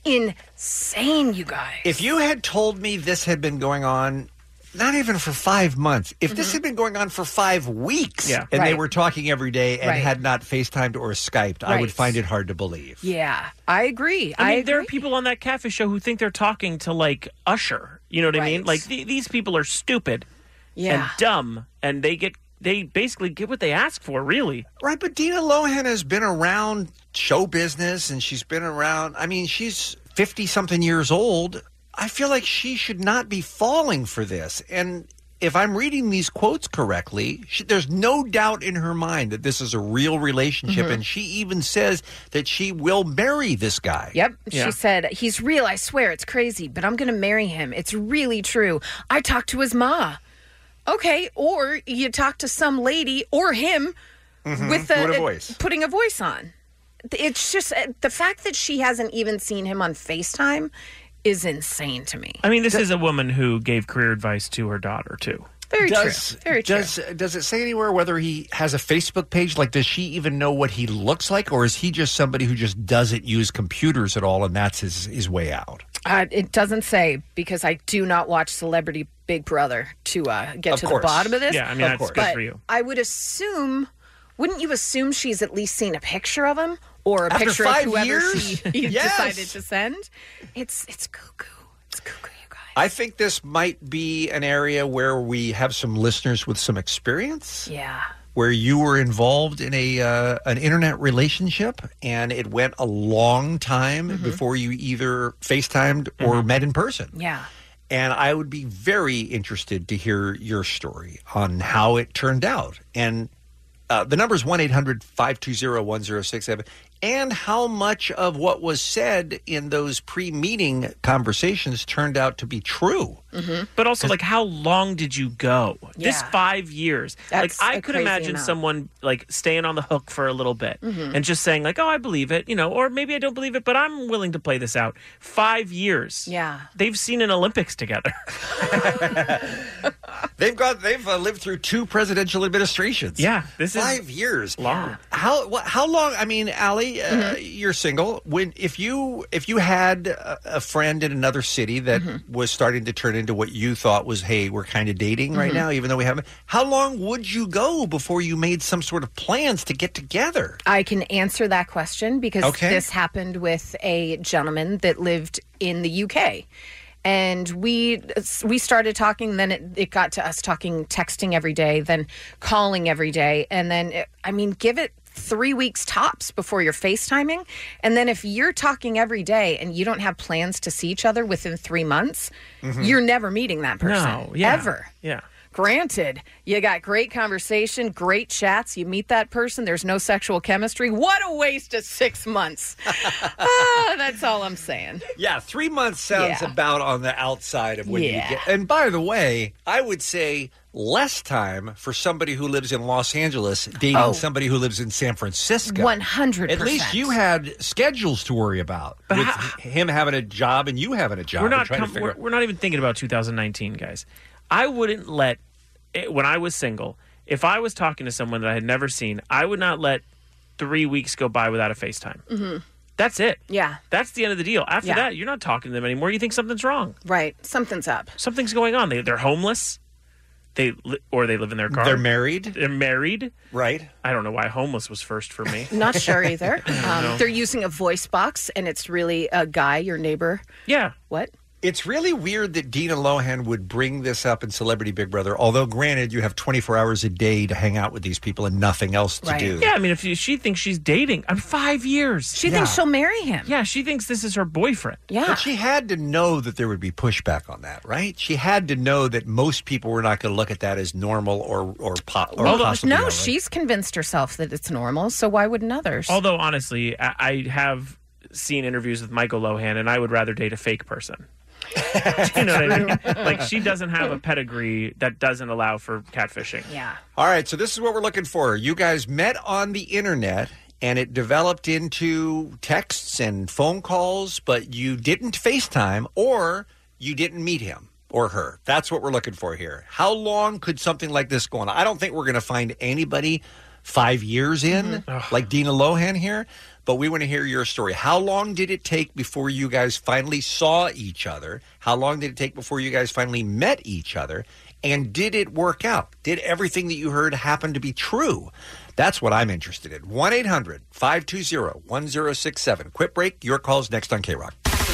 insane, you guys. If you had told me this had been going on, not even for five months, if this had been going on for five weeks Yeah. and they Right. were talking every day and Right. had not FaceTimed or Skyped, I would Right. find it hard to believe. Yeah, I agree. I mean, I there are agree. people on that catfish show who think they're talking to like Usher. You know what I mean? Right. Like th- these people are stupid Yeah. and dumb, and they get they basically get what they ask for. Really, Right, but Dina Lohan has been around show business and she's been around, I mean, she's fifty-something years old. I feel like she should not be falling for this. And if I'm reading these quotes correctly, she, there's no doubt in her mind that this is a real relationship. Mhm. And she even says that she will marry this guy. Yep. Yeah. She said, he's real. I swear it's crazy, but I'm going to marry him. It's really true. I talked to his ma. Okay. Or you talk to some lady or him Mhm. with a, With a voice. putting a voice on. It's just uh, the fact that she hasn't even seen him on FaceTime is insane to me. I mean, this is a woman who gave career advice to her daughter too. Very does, true. Very does, true. Does it say anywhere whether he has a Facebook page? Like, does she even know what he looks like? Or is he just somebody who just doesn't use computers at all and that's his, his way out? Uh, it doesn't say because I do not watch Celebrity Big Brother to uh, get Of to course. the bottom of this. Yeah, I mean, that's course. good but for you. I would assume, wouldn't you assume she's at least seen a picture of him or a After picture five of whoever years? she he Yes. decided to send? It's it's cuckoo. It's cuckoo, you guys. I think this might be an area where we have some listeners with some experience. Yeah. Where you were involved in a uh, an internet relationship and it went a long time Mm-hmm. before you either FaceTimed or met in person. Yeah. And I would be very interested to hear your story on how it turned out. And uh, the number is one eight hundred five two zero one zero six seven. and how much of what was said in those pre-meeting conversations turned out to be true. Mm-hmm. But also, like, how long did you go? This Yeah. five years. That's like, I a could crazy imagine amount. someone, like, staying on the hook for a little bit Mhm. and just saying, like, oh, I believe it, you know, or maybe I don't believe it, but I'm willing to play this out. Five years. Yeah. They've seen an Olympics together. They've got they've uh, lived through two presidential administrations. Yeah, this is five years long. How what, how long? I mean, Allie, uh, Mm-hmm. you're single. When if you if you had a, a friend in another city that Mm-hmm. was starting to turn into what you thought was, hey, we're kind of dating right Mhm. now, even though we haven't. How long would you go before you made some sort of plans to get together? I can answer that question because Okay. this happened with a gentleman that lived in the U K. And we we started talking, then it, it got to us talking, texting every day, then calling every day. And then, it, I mean, give it three weeks tops before you're FaceTiming. And then if you're talking every day and you don't have plans to see each other within three months, Mhm. you're never meeting that person. No, yeah. Ever. Yeah. Granted, you got great conversation, great chats. You meet that person, there's no sexual chemistry. What a waste of six months. Ah, that's all I'm saying. Yeah, three months sounds Yeah. about on the outside of when Yeah. you get. And by the way, I would say less time for somebody who lives in Los Angeles dating Oh. somebody who lives in San Francisco. one hundred percent. At least you had schedules to worry about with him having a job and you having a job. We're and not trying to com- figure we're, we're not even thinking about two thousand nineteen, guys. I wouldn't let it, when I was single, if I was talking to someone that I had never seen, I would not let three weeks go by without a FaceTime. Mm-hmm. That's it. Yeah. That's the end of the deal. After Yeah. that, you're not talking to them anymore. You think something's wrong. Right. Something's up. Something's going on. They, they're homeless. They li- or they live in their car. They're married. They're married. Right. I don't know why homeless was first for me. Not sure either. I don't Um, know. they're using a voice box, and it's really a guy, your neighbor. Yeah. What? It's really weird that Dina Lohan would bring this up in Celebrity Big Brother, although granted you have twenty-four hours a day to hang out with these people and nothing else to do. Yeah, I mean, if you, she thinks she's dating, I'm five years. She thinks she'll marry him. Yeah, she thinks this is her boyfriend. Yeah. But she had to know that there would be pushback on that, right? She had to know that most people were not going to look at that as normal or or, po- or Well, possibly no, outright. she's convinced herself that it's normal, so why wouldn't others? Although, honestly, I, I have seen interviews with Michael Lohan, and I would rather date a fake person. You know what I mean? Like, she doesn't have a pedigree that doesn't allow for catfishing. Yeah. All right, so this is what we're looking for. You guys met on the internet, and it developed into texts and phone calls, but you didn't FaceTime or you didn't meet him or her. That's what we're looking for here. How long could something like this go on? I don't think we're going to find anybody five years in, like Dina Lohan here, but we want to hear your story. How long did it take before you guys finally saw each other? How long did it take before you guys finally met each other? And did it work out? Did everything that you heard happen to be true? That's what I'm interested in. one eight hundred five two zero one zero six seven. Quick break. Your call's next on K-Rock.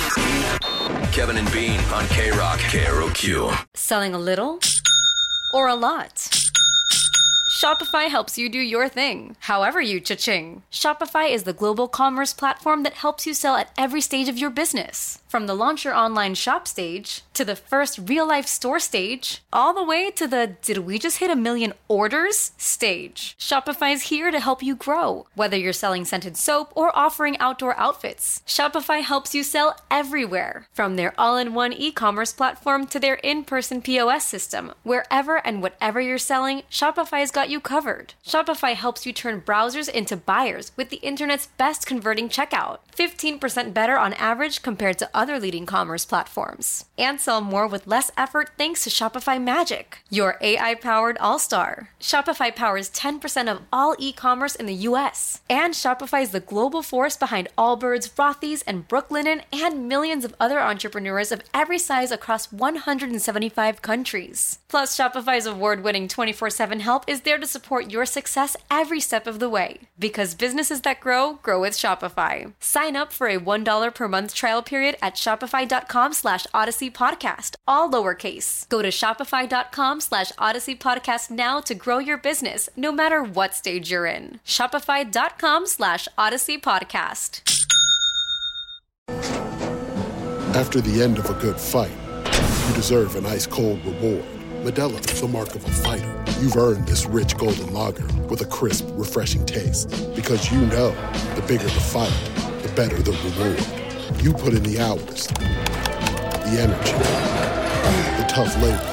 Kevin and Bean on K-Rock, K R O Q. Selling a little or a lot? Shopify helps you do your thing, however you cha-ching. Shopify is the global commerce platform that helps you sell at every stage of your business. From the launch your online shop stage, to the first real-life store stage, all the way to the did we just hit a million orders stage. Shopify's here to help you grow. Whether you're selling scented soap or offering outdoor outfits, Shopify helps you sell everywhere. From their all-in-one e-commerce platform to their in-person P O S system, wherever and whatever you're selling, Shopify's got you covered. Shopify helps you turn browsers into buyers with the internet's best converting checkout. fifteen percent better on average compared to other leading commerce platforms. And sell more with less effort thanks to Shopify Magic, your A I-powered all-star. Shopify powers ten percent of all e-commerce in the U S. And Shopify is the global force behind Allbirds, Rothy's, and Brooklinen, and millions of other entrepreneurs of every size across one hundred seventy-five countries. Plus, Shopify's award-winning twenty-four seven help is there to support your success every step of the way. Because businesses that grow, grow with Shopify. Sign up for a one dollar per month trial period at shopify.com slash Odyssey Podcast, all lowercase. Go to shopify.com slash Odyssey Podcast now to grow your business, no matter what stage you're in. Shopify.com slash Odyssey Podcast. After the end of a good fight, you deserve an ice-cold reward. Medalla is the mark of a fighter. you've earned this rich golden lager with a crisp, refreshing taste. Because you know, the bigger the fight, the better the reward. You put in the hours, the energy, the tough labor.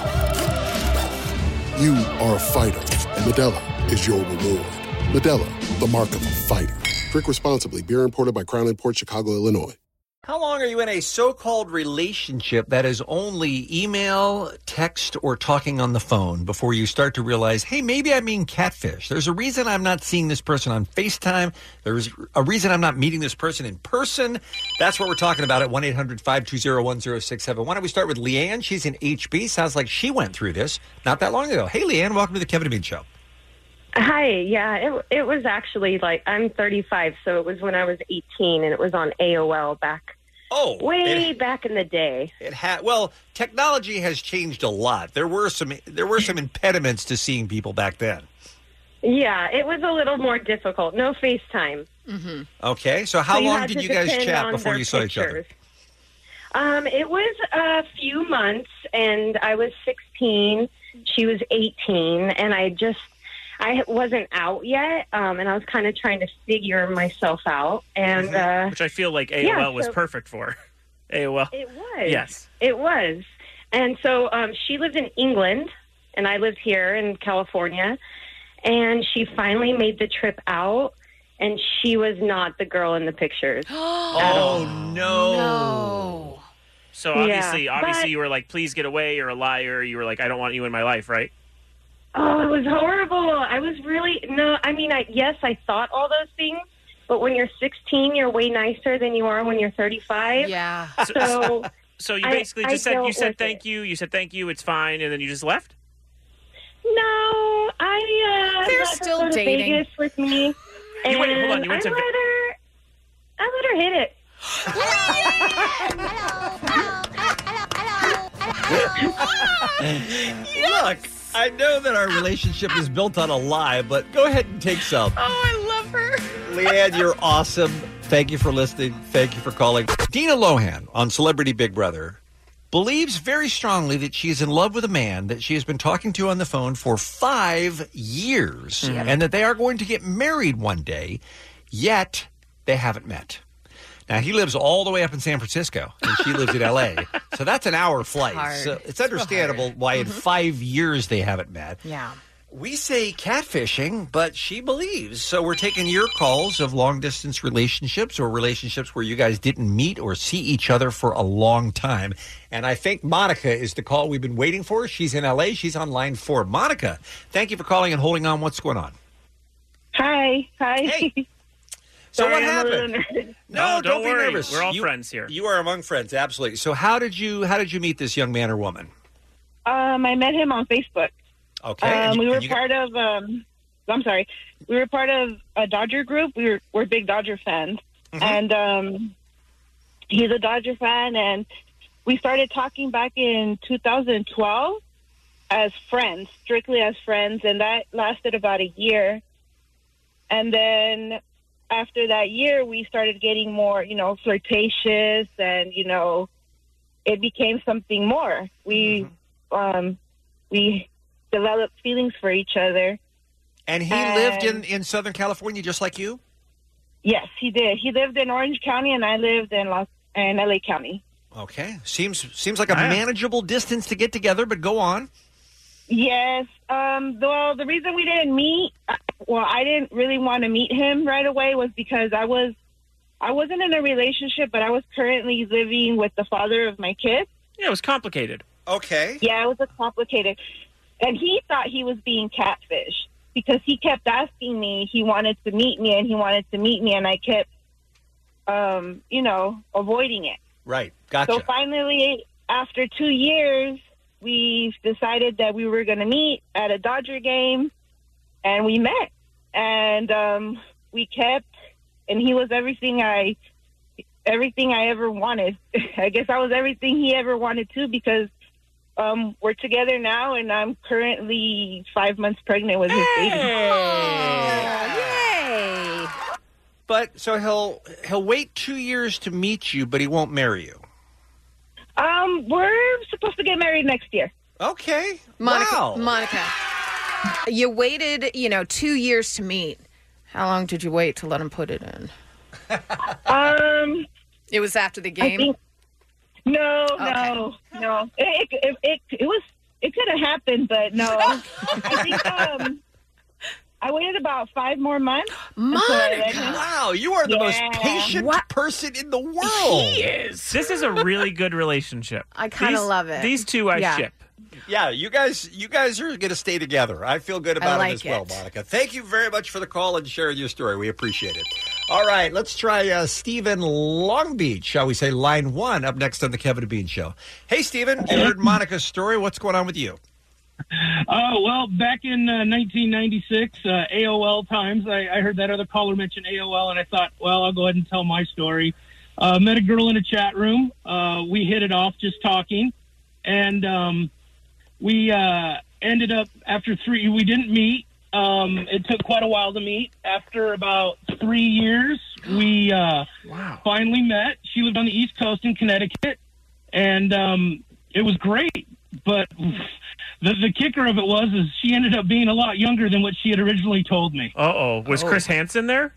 You are a fighter, and Modelo is your reward. Modelo, the mark of a fighter. Drink responsibly. Beer imported by Crown Imports, Chicago, Illinois. How long are you in a so-called relationship that is only email, text, or talking on the phone before you start to realize, hey, maybe I'm being catfish? There's a reason I'm not seeing this person on FaceTime. There's a reason I'm not meeting this person in person. That's what we're talking about at one eight hundred five two zero one zero six seven. Why don't we start with Leanne? She's in H B. Sounds like she went through this not that long ago. Hey, Leanne, welcome to the Kevin and Bean Show. Hi, yeah, it it was actually like, I'm thirty-five, so it was when I was eighteen, and it was on A O L back, oh, way it, back in the day. It had well, technology has changed a lot. There were some there were some impediments to seeing people back then. Yeah, it was a little more difficult. No FaceTime. Mm-hmm. Okay, so how So you long had did to you guys depend chat on before their you saw each other? pictures. Um, it was a few months, and I was sixteen. She was eighteen, and I just. I wasn't out yet, um, and I was kind of trying to figure myself out. And uh, Which I feel like A O L yeah, was so- perfect for. A O L. It was. Yes. It was. And so um, she lived in England, and I lived here in California. And she finally made the trip out, and she was not the girl in the pictures. Oh, no. No. So obviously, Yeah, obviously but- you were like, please get away, you're a liar. You were like, I don't want you in my life, right? Oh, it was horrible. I was really, no, I mean, I yes, I thought all those things, but when you're sixteen, you're way nicer than you are when you're thirty-five. Yeah. So, So you I- basically I just said, you dealt said with thank you, you said thank you, it's fine, and then you just left? no, I, uh, They're let her still go to dating. Vegas with me. You wait, hold on, and you went I to let Ve- her, I let her hit it. Look, I know that our relationship is built on a lie, but go ahead and take some. Oh, I love her. Leanne, you're awesome. Thank you for listening. Thank you for calling. Dina Lohan on Celebrity Big Brother believes very strongly that she is in love with a man that she has been talking to on the phone for five years and that they are going to get married one day, yet they haven't met. Now, he lives all the way up in San Francisco, and she lives in L A, so that's an hour flight. hard. So it's It's understandable hard. why in Mhm. five years they haven't met. Yeah. We say catfishing, but she believes. So we're taking your calls of long-distance relationships or relationships where you guys didn't meet or see each other for a long time. And I think Monica is the call we've been waiting for. She's in L A. She's on line four. Monica, thank you for calling and holding on. What's going on? Hi, hi. Hey. So Sorry, what I'm a happened? little nervous. No, No, don't, don't be worry. nervous. We're all You- friends here. You are among friends, absolutely. So how did you how did you meet this young man or woman? Um, I met him on Facebook. Okay. and Um, you- we were and you got- part of. Um, I'm sorry. We were part of a Dodger group. We were we're big Dodger fans, Mm-hmm. and um, he's a Dodger fan. And we started talking back in two thousand twelve as friends, strictly as friends, and that lasted about a year. And then after that year, we started getting more, you know, flirtatious, and you know, it became something more. We um, we developed feelings for each other. And he And- lived in, in Southern California just like you? Yes, he did. He lived in Orange County, and I lived in Los in L A County. Okay. Seems seems like a Yeah. manageable distance to get together, but go on. Yes. Um, well, the reason we didn't meet, uh, well, I didn't really want to meet him right away was because I was, I wasn't in a relationship, but I was currently living with the father of my kids. Yeah, it was complicated. Okay. Yeah, it was a complicated. And he thought he was being catfish because he kept asking me, he wanted to meet me and he wanted to meet me, and I kept, um, you know, avoiding it. Right. Gotcha. So finally, after two years, we decided that we were going to meet at a Dodger game, and we met. And um, we kept, and he was everything I, everything I ever wanted. I guess I was everything he ever wanted too, because um, we're together now, and I'm currently five months pregnant with his baby. Yay! But so he'll he'll wait two years to meet you, but he won't marry you. Um, we're supposed to get married next year. Okay. Monica. Wow. Monica. You waited, you know, two years to meet. How long did you wait to let him put it in? Um, it was after the game. I think, no, Okay. no, no. It it, it it it was it could have happened, but no. I think um, I waited about five more months. until I let him- Wow, you are the most Yeah. patient person in the world. He is. This is a really good relationship. I kinda These- love it. These two I Yeah. ship. Yeah, you guys, you guys are going to stay together. I feel good I about like it as well, it. Monica. Thank you very much for the call and sharing your story. We appreciate it. All right, let's try uh, Stephen Long Beach, shall we say, line one, up next on the Kevin and Bean Show. Hey, Stephen, you heard Monica's story. What's going on with you? Oh, well, back in uh, nineteen ninety-six, uh, A O L times, I, I heard that other caller mention A O L, and I thought, well, I'll go ahead and tell my story. Uh, met a girl in a chat room. Uh, we hit it off just talking, and um, we uh, ended up, after three, we didn't meet. Um, it took quite a while to meet. After about three years, we uh, wow. finally met. She lived on the East Coast in Connecticut, and um, it was great. But the, the kicker of it was is she ended up being a lot younger than what she had originally told me. Uh-oh. Was Oh. Chris Hansen there?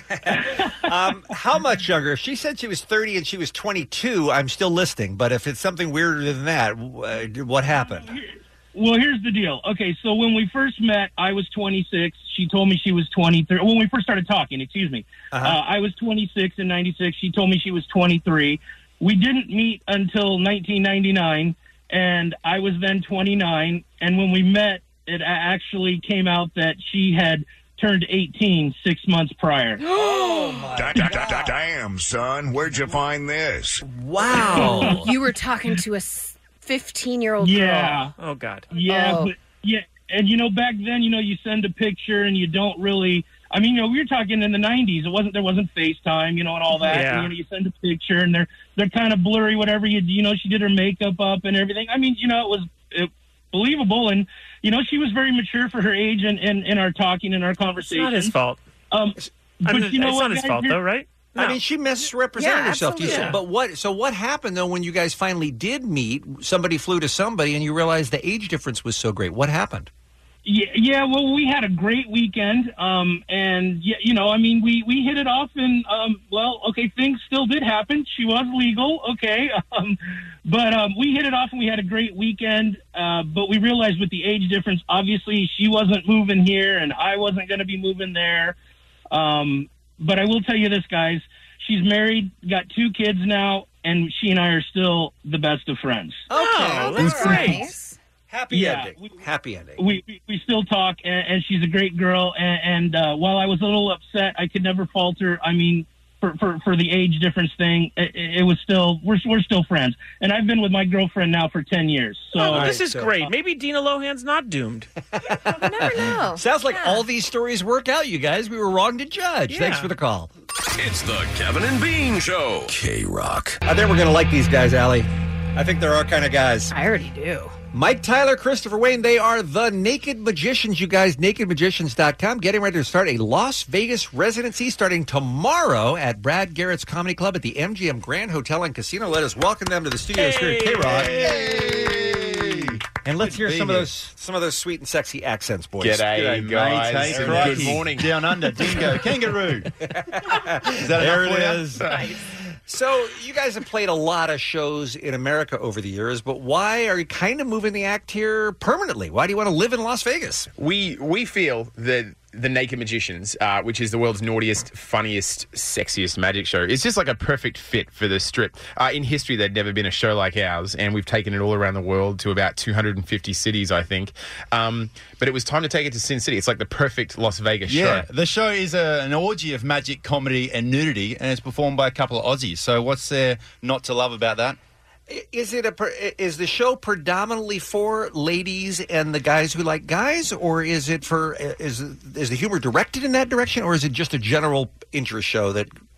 Um, how much younger? If she said she was thirty and she was twenty-two, I'm still listening. But if it's something weirder than that, uh, what happened? Well, here's the deal. Okay, so when we first met, I was twenty-six. She told me she was twenty-three. When we first started talking, excuse me, Uh-huh. uh, I was twenty-six in ninety-six. She told me she was twenty-three. We didn't meet until nineteen ninety-nine, and I was then twenty-nine. And when we met, it a- actually came out that she had turned eighteen six months prior. Oh, my Da- da- da- da- Damn, son, where'd you find this? Wow. You were talking to a fifteen-year-old Yeah. girl. Oh, God. Yeah, Oh. but yeah, and you know, back then, you know, you send a picture and you don't really. I mean, you know, we were talking in the nineties. It wasn't there wasn't FaceTime, you know, and all that. Yeah. And, you know, you send a picture and they're they're kind of blurry. Whatever you you know, she did her makeup up and everything. I mean, you know, it was it, believable, and you know, she was very mature for her age and in, in, in our talking and our It's conversation. not his fault. Um, I but mean, you know it's what, not his guys, fault, here- though, right? I No. mean, she misrepresented Yeah, herself. You absolutely. said, but what? So what happened though when you guys finally did meet? Somebody flew to somebody, and you realized the age difference was so great. What happened? Yeah, yeah. Well, we had a great weekend, um, and yeah, you know, I mean, we, we hit it off, and um, well, okay, things still did happen. She was legal, okay, um, but um, we hit it off, and we had a great weekend. Uh, but we realized with the age difference, obviously, she wasn't moving here, and I wasn't going to be moving there. Um, but I will tell you this, guys: she's married, got two kids now, and she and I are still the best of friends. Oh, that's All right. great. Happy Yeah, ending. we- Happy ending. we we- we still talk, and, and she's a great girl. And, and uh, while I was a little upset, I could never fault her. I mean, for for, for the age difference thing, it, it was still we're we're still friends. And I've been with my girlfriend now for ten years. So Oh, this is so- great. Maybe Dina Lohan's not doomed. You never know. Sounds like all these stories work out, you guys. We were wrong to judge. Yeah. Thanks for the call. It's the Kevin and Bean Show. K-Rock. I think we're going to like these guys, Allie. I think they're our kind of guys. I already do. Mike Tyler, Christopher Wayne, they are the Naked Magicians, you guys. naked magicians dot com. Getting ready to start a Las Vegas residency starting tomorrow at Brad Garrett's Comedy Club at the M G M Grand Hotel and Casino. Let us welcome them to the studios here at K-Rock. And let's hear Good to some be of here. those some of those sweet and sexy accents, boys. G'day, guys. mate. Hey, Crikey. good morning. Down under, dingo, kangaroo. Is that There enough it for you? is. So you guys have played a lot of shows in America over the years, but why are you kind of moving the act here permanently? Why do you want to live in Las Vegas? We we feel that the Naked Magicians, uh, which is the world's naughtiest, funniest, sexiest magic show, is just like a perfect fit for the Strip. Uh, in history, there'd never been a show like ours, and we've taken it all around the world to about two hundred fifty cities, I think. Um, but it was time to take it to Sin City. It's like the perfect Las Vegas Yeah, show. the show is a, an orgy of magic, comedy, and nudity, and it's performed by a couple of Aussies. So what's there not to love about that? Is it a per- is the show predominantly for ladies and the guys who like guys, or is it for is is the humor directed in that direction, or is it just a general interest show that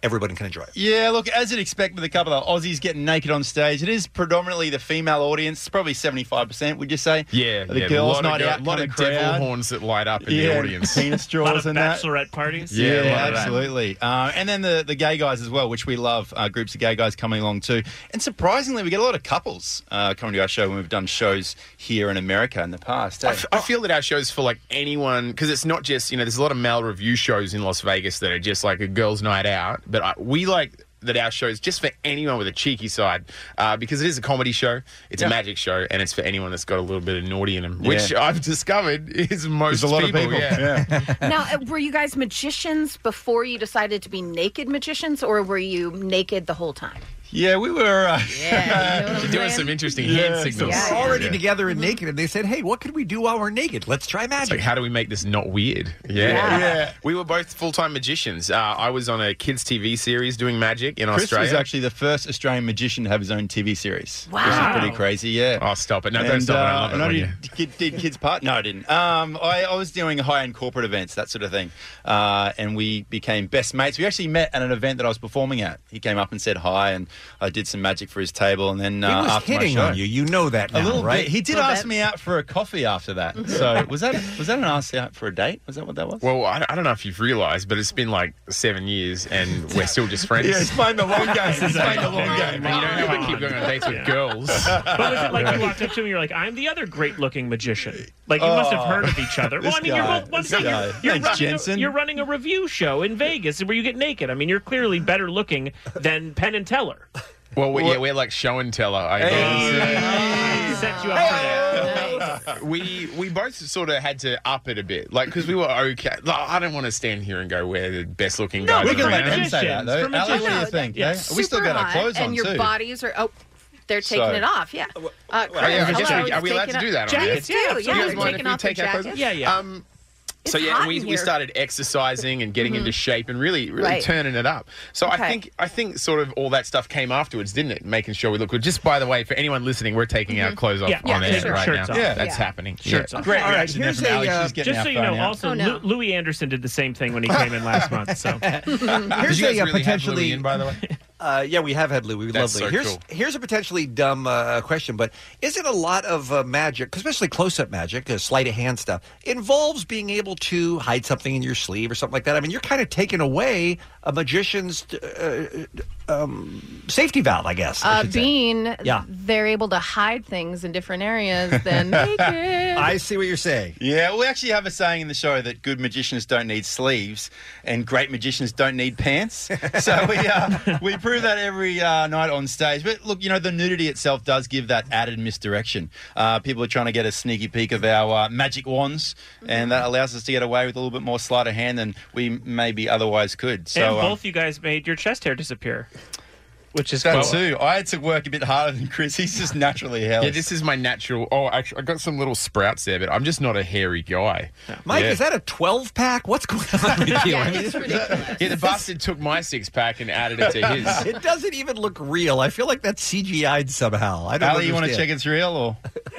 everybody can enjoy it. Yeah, look, as you'd expect with a couple of Aussies getting naked on stage, it is predominantly the female audience. It's probably seventy-five percent, would you say? Yeah, the yeah, girls' a lot night of, out A lot kind of crowd. devil horns that light up in yeah, the audience. penis A straws lot of and that. bachelorette parties. Yeah, Yeah, a lot of that. absolutely. Uh, and then the, the gay guys as well, which we love, uh, groups of gay guys coming along too. And surprisingly, we get a lot of couples uh, coming to our show when we've done shows here in America in the past. I, eh? f- I feel that our show's for like anyone, because it's not just, you know, there's a lot of male review shows in Las Vegas that are just like a girls' night out. But I, we like that our show is just for anyone with a cheeky side, uh, because it is a comedy show, it's Yeah. a magic show, and it's for anyone that's got a little bit of naughty in them, which Yeah. I've discovered is most There's a lot people. of people. Yeah. Now, uh, were you guys magicians before you decided to be naked magicians, or were you naked the whole time? Yeah, we were. Uh, Yeah, you know what You're I'm doing saying? some interesting Yeah, hand so signals. Yeah, We're yeah. already Yeah. together and naked, and they said, hey, what could we do while we're naked? Let's try It's magic. like, how do we make this not weird? Yeah. Yeah. Yeah. We were both full-time magicians. Uh, I was on a kids' T V series doing magic in Chris Australia. was actually the first Australian magician to have his own T V series. Wow. Which is pretty crazy, yeah. Oh, stop it. No, don't And, stop it. I uh, love it and I when did, you- did, did kids part? No, I didn't. Um, I, I was doing high-end corporate events, that sort of thing, uh, and we became best mates. We actually met at an event that I was performing at. He came up and said hi, and I did some magic for his table, and then uh, he was after my hitting show, on you. You know that now, a little right? bit. He did Little ask bit. me out for a coffee after that. So was that was that an ask out for a date? Was that what that was? Well, I, I don't know if you've realised, but it's been like seven years and we're still just friends. Yeah, he's playing the long game. He's playing the long Yeah, game. but you know how I keep going on dates with Yeah. girls. But was it like you walked up to me and you're like, I'm the other great-looking magician? Like, you must have Oh, heard of each other. Well, this I mean, guy, you're both, one this thing, guy. you're, you're, Thanks, running Jensen. a, you're running a review show in Vegas where you get naked. I mean, you're clearly better looking than Penn and Teller. Well, we, yeah, we're like show and teller, I guess. Set you up for that. We we both sort of had to up it a bit, like because we were okay. Like, I don't want to stand here and go, we're the best looking No, guys. We can For let around. them say that, though. For Ali, what do you magicians. think? Yeah. eh? We still Super got our hot, clothes and on, your too. bodies are oh, they're taking So- it off. Yeah. Uh, Chris, Oh, yeah, hello, just- he's are we allowed taking to do off- that on Jackets here? too. Yeah, Yeah, Do you they're guys mind if taking we off their take our clothes jackets. off? Yeah, yeah. Um, so It's yeah, hot we, in we here. started exercising and getting into shape and really really Right. turning it up. So I Okay. think I think sort of all that stuff came afterwards, didn't it? Making sure we look good. Just by the way, for anyone listening, we're taking our clothes off Yeah. on Yeah, air sure. right Shirts now. off. Yeah. That's Yeah. happening. Shirts Yeah. off. Great All right, reaction there here's from a, Alex. uh, She's getting Just our so you phone know, out. also, Oh, no. Lu- Louis Anderson did the same thing when he came in last month. So Here's Did you guys a, uh, really have potentially. Louis in, by the way? Uh, yeah, we have had Louis. That's Lovely. so here's cool. here's a potentially dumb uh, question, but is it a lot of uh, magic, especially close-up magic, uh, sleight of hand stuff, involves being able to hide something in your sleeve or something like that? I mean, you're kind of taking away a magician's uh, um, safety valve, I guess. I Uh, should say. being Yeah. they're able to hide things in different areas than naked. I see what you're saying. Yeah, we actually have a saying in the show that good magicians don't need sleeves and great magicians don't need pants. So we uh, we prove that every uh, night on stage. But look, you know, the nudity itself does give that added misdirection. Uh, people are trying to get a sneaky peek of our uh, magic wands, and that allows us to get away with a little bit more sleight of hand than we maybe otherwise could. So and um, both you guys made your chest hair disappear, which is that cool. too. I had to work a bit harder than Chris. He's just naturally hairy. Yeah, this is my natural. Oh, actually, I got some little sprouts there, but I'm just not a hairy guy. Mike, Yeah. is that a twelve pack? What's going on with you? Yeah, I mean, it's ridiculous. Yeah, the bastard took my six pack and added it to his. it doesn't even look real. I feel like that's C G I'd somehow. I don't Ali, you want to understand. check it's real, or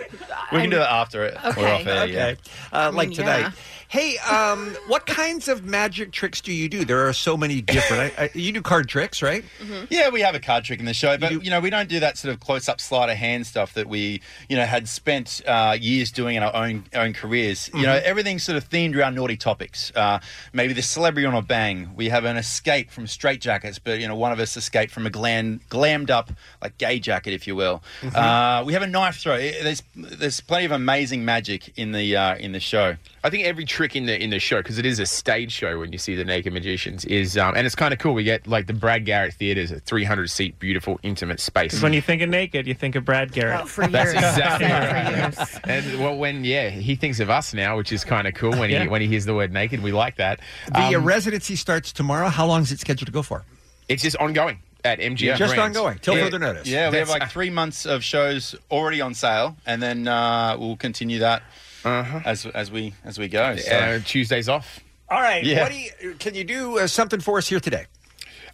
we can do it after it. Okay. Or off air, Okay. yeah. Uh, like mean, tonight. yeah. Hey, um, what kinds of magic tricks do you do? There are so many different. I, I, you do card tricks, right? Yeah, we have a card trick in the show, but you know we don't do that sort of close-up sleight of hand stuff that we, you know, had spent uh, years doing in our own own careers. You know, everything's sort of themed around naughty topics. Uh, maybe the celebrity on a bang. We have an escape from straitjackets, but you know, one of us escaped from a glam, glammed up like gay jacket, if you will. Uh, we have a knife throw. There's there's plenty of amazing magic in the uh, in the show. I think every trick in the in the show, because it is a stage show when you see the Naked Magicians, is um, and it's kind of cool. We get like the Brad Garrett Theatre's a three hundred seat, beautiful, intimate space. Because when you think of naked, you think of Brad Garrett. Oh, for That's years. exactly Yeah, right. for years. And well, when yeah, he thinks of us now, which is kind of cool. When Yeah. he when he hears the word naked, we like that. The uh, Um, residency starts tomorrow. How long is it scheduled to go for? it's just ongoing at M G M. Just Grand. ongoing till Yeah. further notice. Yeah, we have That's- like three months of shows already on sale, and then uh, we'll continue that Uh-huh. as as we as we go. So. Uh, Tuesdays off. All right. Yeah. What do you, can you do uh, something for us here today?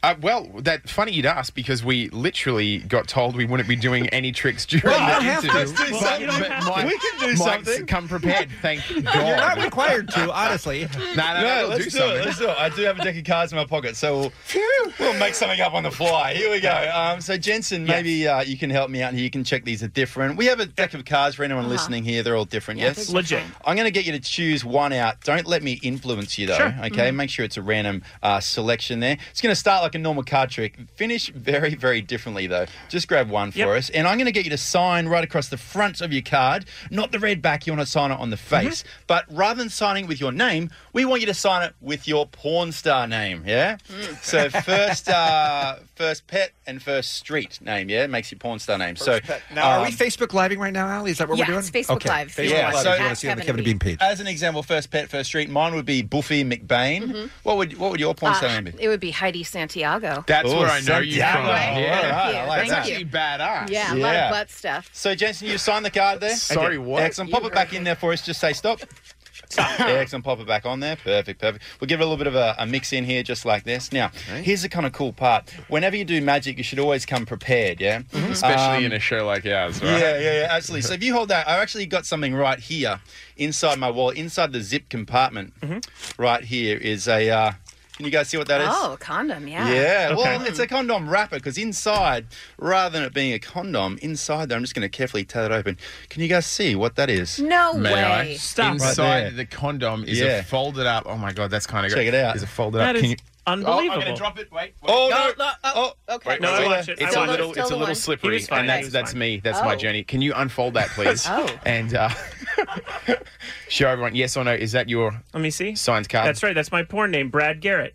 Uh, well, that funny you'd ask because we literally got told we wouldn't be doing any tricks during Well, you the don't have to. interview. Let's do But- something. but Mike- We can do Mike's something. come prepared, thank God. You're not required to, honestly. No, no, no, we'll let's do do, something. it. Let's do it. I do have a deck of cards in my pocket, so we'll, we'll make something up on the fly. Here we go. Um, so, Jensen, maybe uh, you can help me out here. You can check these are different. We have a deck of cards for anyone Uh-huh. listening here. They're all different, Yeah, yes? they're Legit. I'm going to get you to choose one out. Don't let me influence you, though, Sure. okay? Mhm. Make sure it's a random uh, selection there. It's going to start like a normal card trick. Finish very, very differently, though. Just grab one for Yep. us. And I'm going to get you to sign right across the front of your card, not the red back. You want to sign it on the face. But rather than signing with your name, we want you to sign it with your porn star name, yeah? So first uh, first pet and first street name, yeah? Makes your porn star name. so Now, are we um, Facebook Living right now, Ali? Is that what Yeah, we're doing? it's Facebook okay. Live. Facebook Yeah, Live. so- if you want At to see on the Kevin Kevin and Bean page. As an example, first pet, first street, mine would be Buffy McBain. Mhm. What would what would your porn star name be? Uh, it would be Heidi Santiago. That's Oh, where I know you Santiago. from. Right. Yeah, All right, I Yeah, like thank that. you. actually badass. Yeah, a lot Yeah. of butt stuff. So, Jensen, you signed the card there? Sorry, what? Excellent. Pop You it back heard in there for us. Just say stop. Excellent. Pop it back on there. Perfect, perfect. We'll give it a little bit of a, a mix in here, just like this. Now, here's the kind of cool part. Whenever you do magic, you should always come prepared, yeah? Especially Um, in a show like ours, right? Yeah, yeah, yeah, absolutely. So if you hold that, I've actually got something right here inside my wallet, inside the zip compartment. Right here is a. Uh, can you guys see what that is? Oh, a condom, yeah. Yeah, well, it's a condom wrapper because inside, rather than it being a condom, inside there, I'm just going to carefully tear it open. Can you guys see what that is? No May way. I? Stop. Inside Right there. the condom is Yeah. a folded up. Oh my god, that's kind of Check it out. Is a folded That up? is Can you? unbelievable. Oh, I'm going to drop it. Wait. wait. Oh, No, no. no, oh, okay. Wait, No, wait, I wait. watched it. It's I a watched it. little, Still it's a the little one. slippery, He was fine. and He that's was that's fine. me. That's my Oh. journey. Can you unfold that, please? Oh. And uh, show everyone. Yes or no? Is that your Let me see. signed card? That's right. That's my porn name, Brad Garrett.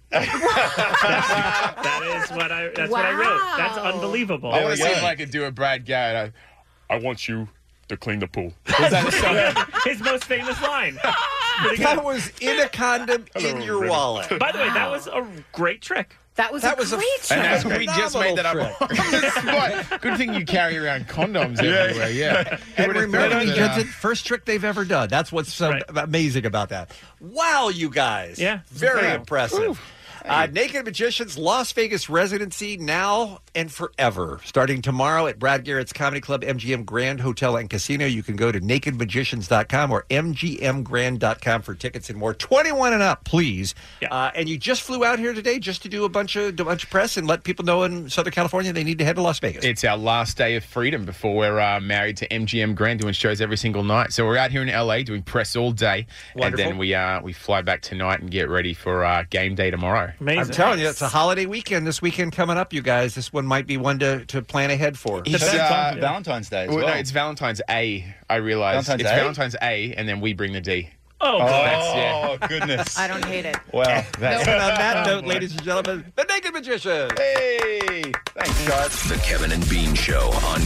that is what I. That's what I wrote. That's Wow. unbelievable. I want to we see go. if I could do a Brad Garrett. I, I want you to clean the pool. Was that his most famous line? Pretty That good. was in a condom in your baby. wallet. By the way, that was a great trick. That was That a was a great And show. that's, we just made that up on the spot. Good thing you carry around condoms everywhere. Yeah. And Who would've remember, thought me, that, uh, Jensen, first trick they've ever done. That's what's so Right. amazing about that. Wow, you guys. Yeah, Very incredible. impressive. Uh, Naked Magicians Las Vegas residency now and forever. Starting tomorrow at Brad Garrett's Comedy Club, M G M Grand Hotel and Casino. You can go to naked magicians dot com or M G M grand dot com for tickets and more. twenty-one and up, please. Yeah. Uh, and you just flew out here today just to do a bunch of, do a bunch of press and let people know in Southern California they need to head to Las Vegas. It's our last day of freedom before we're uh, married to M G M Grand doing shows every single night. So we're out here in L A doing press all day. Wonderful. And then we uh, we fly back tonight and get ready for uh, game day tomorrow. Amazing. I'm telling you, it's a holiday weekend this weekend coming up, you guys. This one might be one to, to plan ahead for. It's, It's uh, on Valentine's Day as well, well. no, it's Valentine's A, I realize. Valentine's it's A? Valentine's A, and then we bring the D. Oh, oh, That's- yeah. goodness. I don't hate it. Well, That's- And on that note, ladies and gentlemen, the Naked Magician. hey, thanks, guys. The Kevin and Bean Show on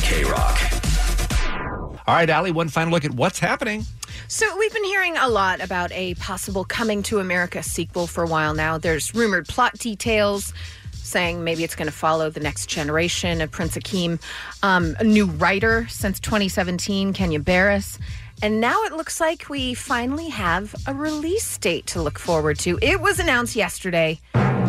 K-Rock. All right, Allie, one final look at what's happening. So we've been hearing a lot about a possible Coming to America sequel for a while now. There's rumored plot details saying maybe it's going to follow the next generation of Prince Akeem. Um, a new writer since twenty seventeen, Kenya Barris. And now it looks like we finally have a release date to look forward to. It was announced yesterday.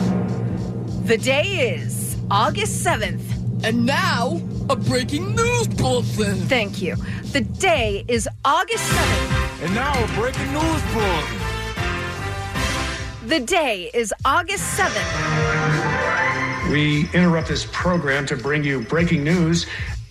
The day is August seventh. And now, a breaking news bulletin. Thank you. The day is August seventh. And now, a breaking news bulletin. The day is August seventh. We interrupt this program to bring you breaking news.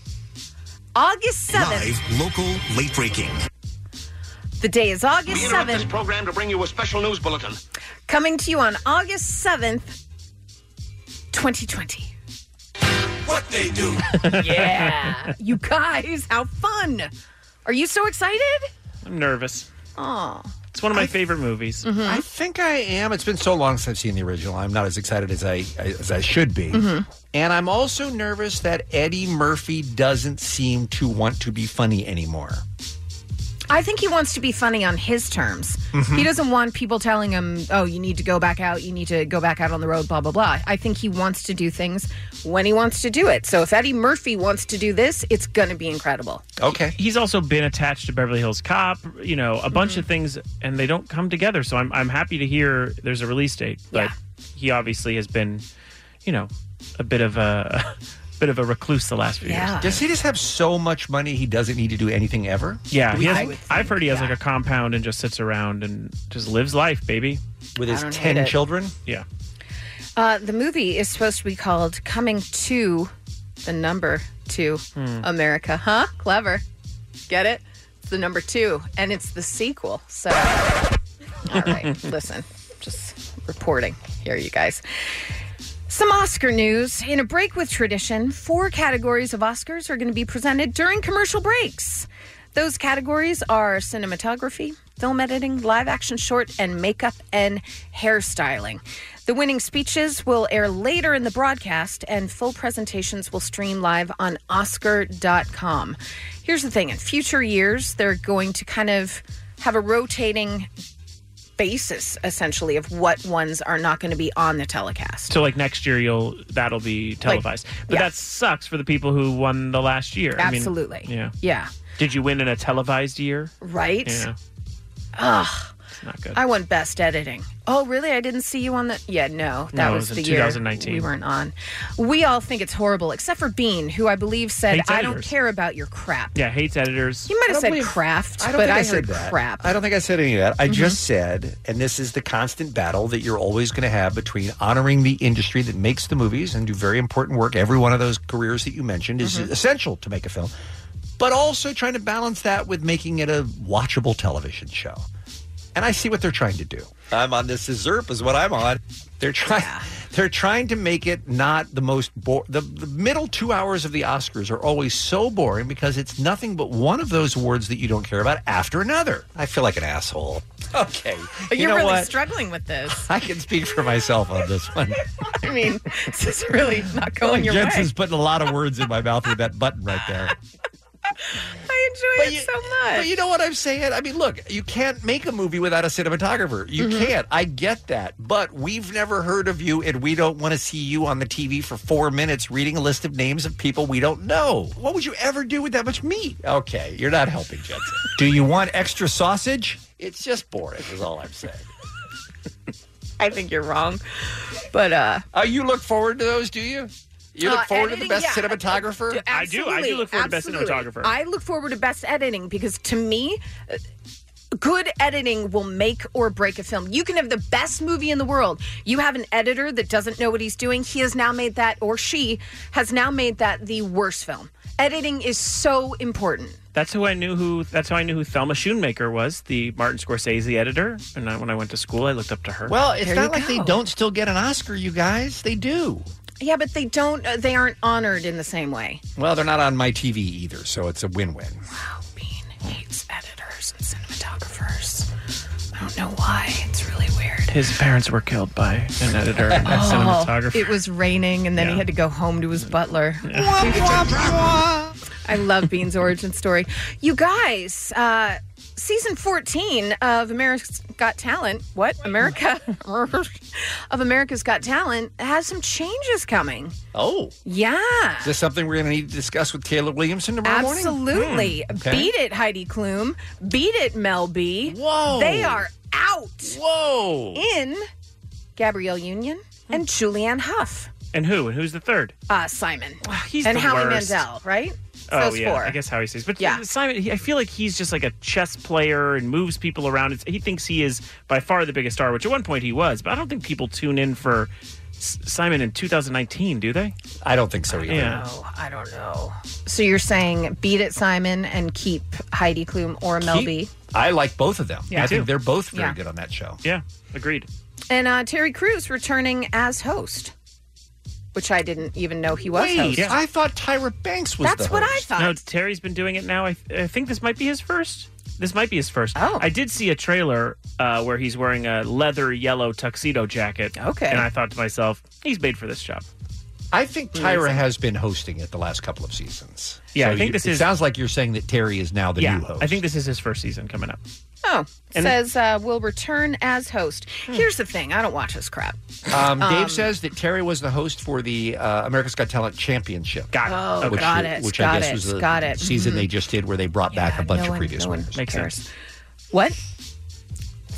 August seventh. Live, local, late breaking. The day is August We interrupt this seventh. program to bring you a special news bulletin. Coming to you on August seventh, twenty twenty. What they do. Yeah. You guys, how fun. Are you so excited? I'm nervous. Oh. It's one of my favorite movies. I think I am. It's been so long since I've seen the original. I'm not as excited as I as I should be. Mm-hmm. And I'm also nervous that Eddie Murphy doesn't seem to want to be funny anymore. I think he wants to be funny on his terms. Mhm. He doesn't want people telling him, oh, you need to go back out, you need to go back out on the road, blah, blah, blah. I think he wants to do things when he wants to do it. So if Eddie Murphy wants to do this, it's going to be incredible. Okay. He's also been attached to Beverly Hills Cop, you know, a bunch of things, and they don't come together. So I'm I'm happy to hear there's a release date. But he obviously has been you know, a bit of a, a bit of a recluse the last few Yeah. years. Does he just have so much money he doesn't need to do anything ever? Yeah, he We- has, I would I've heard he has like a compound and just sits around and just lives life, baby. With I his don't ten hate it. children? Yeah. Uh, the movie is supposed to be called Coming to the Number Two Hmm. America. Huh? Clever. Get it? It's the number two, and it's the sequel. So, all right, listen, just reporting here, you guys. Some Oscar news. In a break with tradition, four categories of Oscars are going to be presented during commercial breaks. Those categories are cinematography, film editing, live action short, and makeup and hairstyling. The winning speeches will air later in the broadcast, and full presentations will stream live on Oscar dot com. Here's the thing. In future years, they're going to kind of have a rotating basis, essentially, of what ones are not going to be on the telecast. So like next year, you'll that'll be televised. but yeah. that sucks for the people who won the last year. Absolutely. I mean, yeah. Yeah. Did you win in a televised year? Right? Yeah. Ugh. It's not good. I won best editing. Oh, really? I didn't see you on the... Yeah, no. That No, it was, was in the year twenty nineteen. we weren't on. We all think it's horrible, except for Bean, who I believe said, Hates I don't editors. care about your crap. Yeah, hates editors. You might I have don't said believe- craft, I don't but think I, I said heard that. crap. I don't think I said any of that. I Mhm. just said, and this is the constant battle that you're always going to have between honoring the industry that makes the movies and do very important work. Every one of those careers that you mentioned is Mhm. essential to make a film, but also trying to balance that with making it a watchable television show. And I see what they're trying to do. I'm on this is ZERP is what I'm on. They're trying. They're trying to make it not the most bo- the, the middle two hours of the Oscars are always so boring because it's nothing but one of those awards that you don't care about after another. I feel like an asshole. Okay, But you you're know really what? struggling with this. I can speak for myself on this one. I mean, this is really not going your Jensen's way. putting a lot of words in my mouth with that button right there. I enjoy it so much. But you know what I'm saying? I mean, look, you can't make a movie without a cinematographer. You Mhm. can't. I get that. But we've never heard of you, and we don't want to see you on the T V for four minutes reading a list of names of people we don't know. What would you ever do with that much meat? Okay, you're not helping, Jensen. Do you want extra sausage? It's just boring, is all I'm saying. I think you're wrong. But, uh... Oh, you look forward to those, do you? You look Uh, forward editing, to the best yeah. cinematographer? D- I do. I do look forward to best absolutely. cinematographer. I look forward to best editing because to me, uh, good editing will make or break a film. You can have the best movie in the world. You have an editor that doesn't know what he's doing. He has now made that, or she has now made that the worst film. Editing is so important. That's who I knew who. That's how I knew who Thelma Schoonmaker was, the Martin Scorsese editor. And I, when I went to school, I looked up to her. Well, it's There not you like they go. don't still get an Oscar, you guys. They do. Yeah, but they don't. Uh, they aren't honored in the same way. Well, they're not on my T V either, so it's a win-win. Wow, Bean hates editors and cinematographers. I don't know why. It's really weird. His parents were killed by an editor and a cinematographer. It was raining, and then he Yeah. had to go home to his butler. I love Bean's origin story. You guys, uh, season fourteen of America's Got Talent, what? America? of America's Got Talent has some changes coming. Oh. Yeah. Is this something we're going to need to discuss with Taylor Williamson tomorrow morning? Absolutely. Hmm, okay. Beat it, Heidi Klum. Beat it, Mel B. Whoa. They are out. Whoa. In Gabrielle Union and Julianne Huff. And who? And who's the third? Uh, Simon. He's and the Howie worst. Mandel, right? Oh, Those yeah. four. I guess how he says. But Yeah. Simon, he, I feel like he's just like a chess player and moves people around. It's, he thinks he is by far the biggest star, which at one point he was. But I don't think people tune in for S- Simon in two thousand nineteen, do they? I don't think so either. Yeah. No, I don't know. So you're saying beat it, Simon, and keep Heidi Klum or Mel Keep- B. I like both of them. Yeah. I Me think too. they're both very Yeah. good on that show. Yeah, agreed. And uh, Terry Crews returning as host, which I didn't even know he was Wait, host. I thought Tyra Banks was That's the what I host. thought. No, Terry's been doing it now. I, I think this might be his first. This might be his first. Oh. I did see a trailer uh, where he's wearing a leather yellow tuxedo jacket. Okay. And I thought to myself, he's made for this job. I think Tyra Amazing. has been hosting it the last couple of seasons. Yeah, So I think you- this it is- sounds like you're saying that Terry is now the yeah, new host. I think this is his first season coming up. Oh, And- says uh, will return as host. Here's the thing: I don't watch this crap. Um, Dave Um, says that Terry was the host for the uh, America's Got Talent Championship. Got it. Oh, Okay. Which, got it. Which got I guess it. was the got it. season Mhm. they just did where they brought back Yeah, a bunch no of one- previous no one winners. Makes cares. sense. What?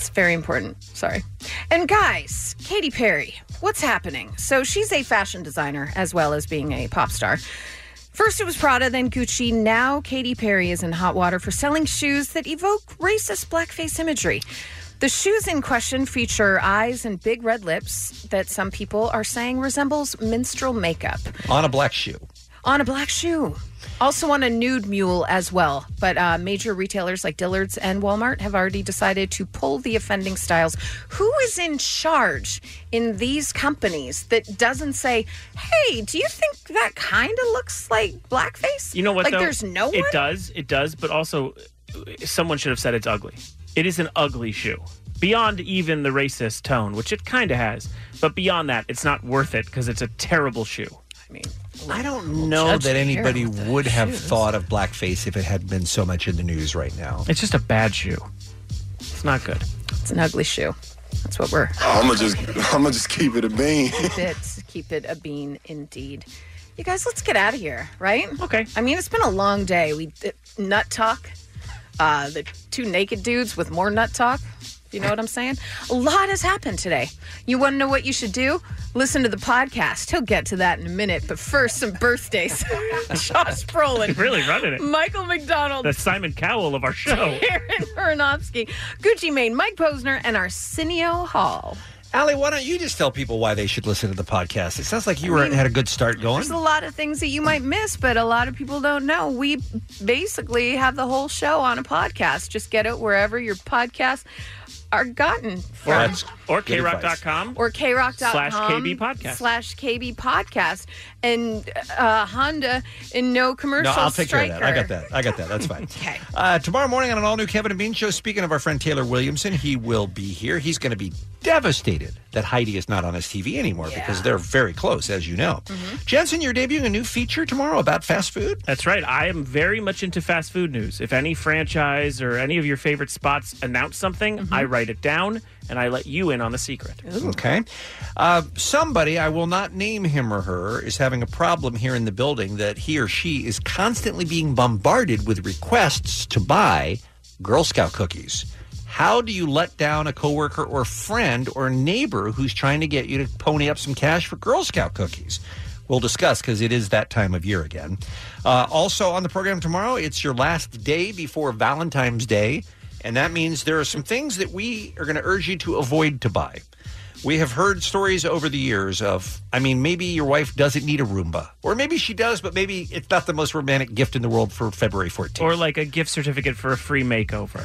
It's very important. Sorry. And guys, Katy Perry, what's happening? So she's a fashion designer as well as being a pop star. First it was Prada, then Gucci. Now Katy Perry is in hot water for selling shoes that evoke racist blackface imagery. The shoes in question feature eyes and big red lips that some people are saying resembles minstrel makeup. On a black shoe. On a black shoe. Also on a nude mule as well. But uh, major retailers like Dillard's and Walmart have already decided to pull the offending styles. Who is in charge in these companies that doesn't say, hey, do you think that kind of looks like blackface? You know what, Like though? there's no one? It does, it does, but also someone should have said it's ugly. It is an ugly shoe. Beyond even the racist tone, which it kind of has. But beyond that, it's not worth it because it's a terrible shoe. I mean, I don't know that anybody would have thought of blackface if it had been so much in the news right now. It's just a bad shoe. It's not good. It's an ugly shoe. That's what we're... I'm going to just I'm gonna just keep it a bean. Keep it, keep it a bean, indeed. You guys, let's get out of here, right? Okay. I mean, it's been a long day. We uh, nut talk. Uh, the two naked dudes with more nut talk. You know what I'm saying? A lot has happened today. You want to know what you should do? Listen to the podcast. He'll get to that in a minute. But first, some birthdays. Josh Brolin. Really running it. Michael McDonald. The Simon Cowell of our show. Aaron Aronofsky. Gucci Mane. Mike Posner. And Arsenio Hall. Allie, why don't you just tell people why they should listen to the podcast? It sounds like you I were mean, had a good start going. There's a lot of things that you might miss, but a lot of people don't know. We basically have the whole show on a podcast. Just get it wherever your podcasts are gotten from. Or, or K rock dot com. Or K rock dot com. Slash K B podcast. Slash K B podcast. And uh, Honda and no commercial No, I'll take striker. care of that. I got that. I got that. That's fine. Okay. Uh, tomorrow morning on an all-new Kevin and Bean show, speaking of our friend Taylor Williamson, he will be here. He's going to be devastated that Heidi is not on his T V anymore because they're very close, as you know. Mm-hmm. Jensen, you're debuting a new feature tomorrow about fast food? That's right. I am very much into fast food news. If any franchise or any of your favorite spots announce something, Mm-hmm. I write it down and I let you in on the secret. Okay. Uh, somebody, I will not name him or her, is having a problem here in the building that he or she is constantly being bombarded with requests to buy Girl Scout cookies. How do you let down a coworker or friend or neighbor who's trying to get you to pony up some cash for Girl Scout cookies? We'll discuss because it is that time of year again. Uh, also on the program tomorrow, it's your last day before Valentine's Day. And that means there are some things that we are going to urge you to avoid to buy. We have heard stories over the years of, I mean, maybe your wife doesn't need a Roomba. Or maybe she does, but maybe it's not the most romantic gift in the world for February fourteenth. Or like a gift certificate for a free makeover.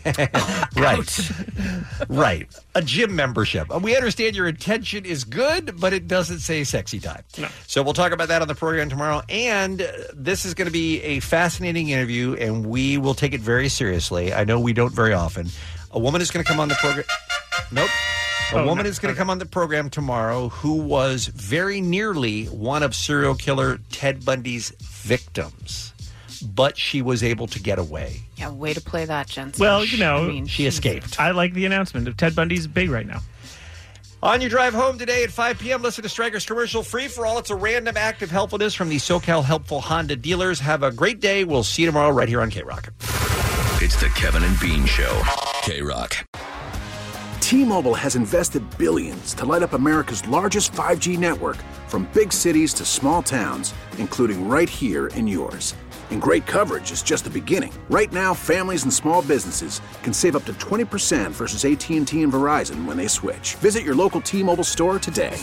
Right. Right. A gym membership. We understand your intention is good, but it doesn't say sexy time. No. So we'll talk about that on the program tomorrow. And uh, this is going to be a fascinating interview, and we will take it very seriously. I know we don't very often. A woman is going to come on the program. Nope. A Oh, woman no. is going to come on the program tomorrow who was very nearly one of serial killer Ted Bundy's victims, but she was able to get away. Yeah, way to play that, Jensen. Well, you know, I mean, She escaped. I like the announcement of Ted Bundy's big right now. On your drive home today at five p.m., listen to Stryker's commercial free for all. It's a random act of helpfulness from the SoCal Helpful Honda dealers. Have a great day. We'll see you tomorrow right here on K-Rock. It's the Kevin and Bean Show. K-Rock. T-Mobile has invested billions to light up America's largest five G network, from big cities to small towns, including right here in yours. And great coverage is just the beginning. Right now, families and small businesses can save up to twenty percent versus A T and T and Verizon when they switch. Visit your local T-Mobile store today.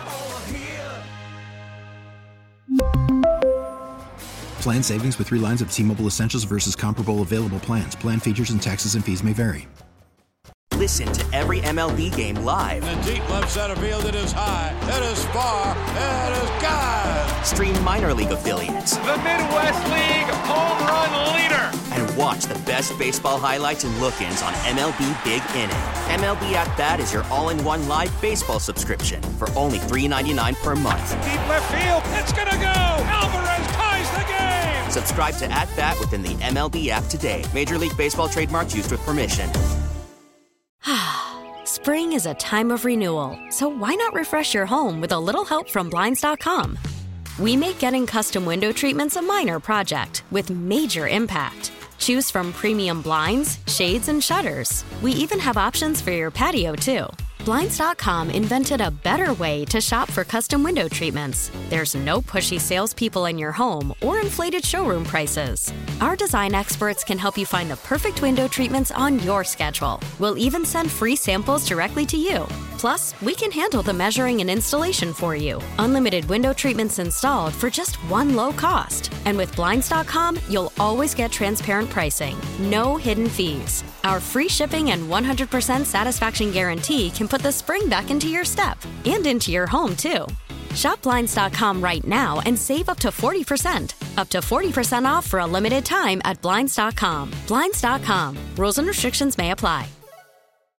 Plan savings with three lines of T-Mobile Essentials versus comparable available plans. Plan features and taxes and fees may vary. Listen to every M L B game live. In the deep left center field, it is high, it is far, it is gone. Stream minor league affiliates. The Midwest League home run leader. And watch the best baseball highlights and look-ins on M L B Big Inning. M L B At Bat is your all-in-one live baseball subscription for only three ninety-nine per month. Deep left field, it's gonna go. Alvarez ties the game. Subscribe to At Bat within the M L B app today. Major League Baseball trademarks used with permission. Spring is a time of renewal, so why not refresh your home with a little help from Blinds dot com? We make getting custom window treatments a minor project with major impact. Choose from premium blinds, shades, and shutters. We even have options for your patio, too. Blinds dot com invented a better way to shop for custom window treatments. There's no pushy salespeople in your home or inflated showroom prices. Our design experts can help you find the perfect window treatments on your schedule. We'll even send free samples directly to you. Plus, we can handle the measuring and installation for you. Unlimited window treatments installed for just one low cost. And with Blinds dot com, you'll always get transparent pricing. No hidden fees. Our free shipping and one hundred percent satisfaction guarantee can put the spring back into your step and into your home, too. Shop Blinds dot com right now and save up to forty percent. Up to forty percent off for a limited time at Blinds dot com. Blinds dot com. Rules and restrictions may apply.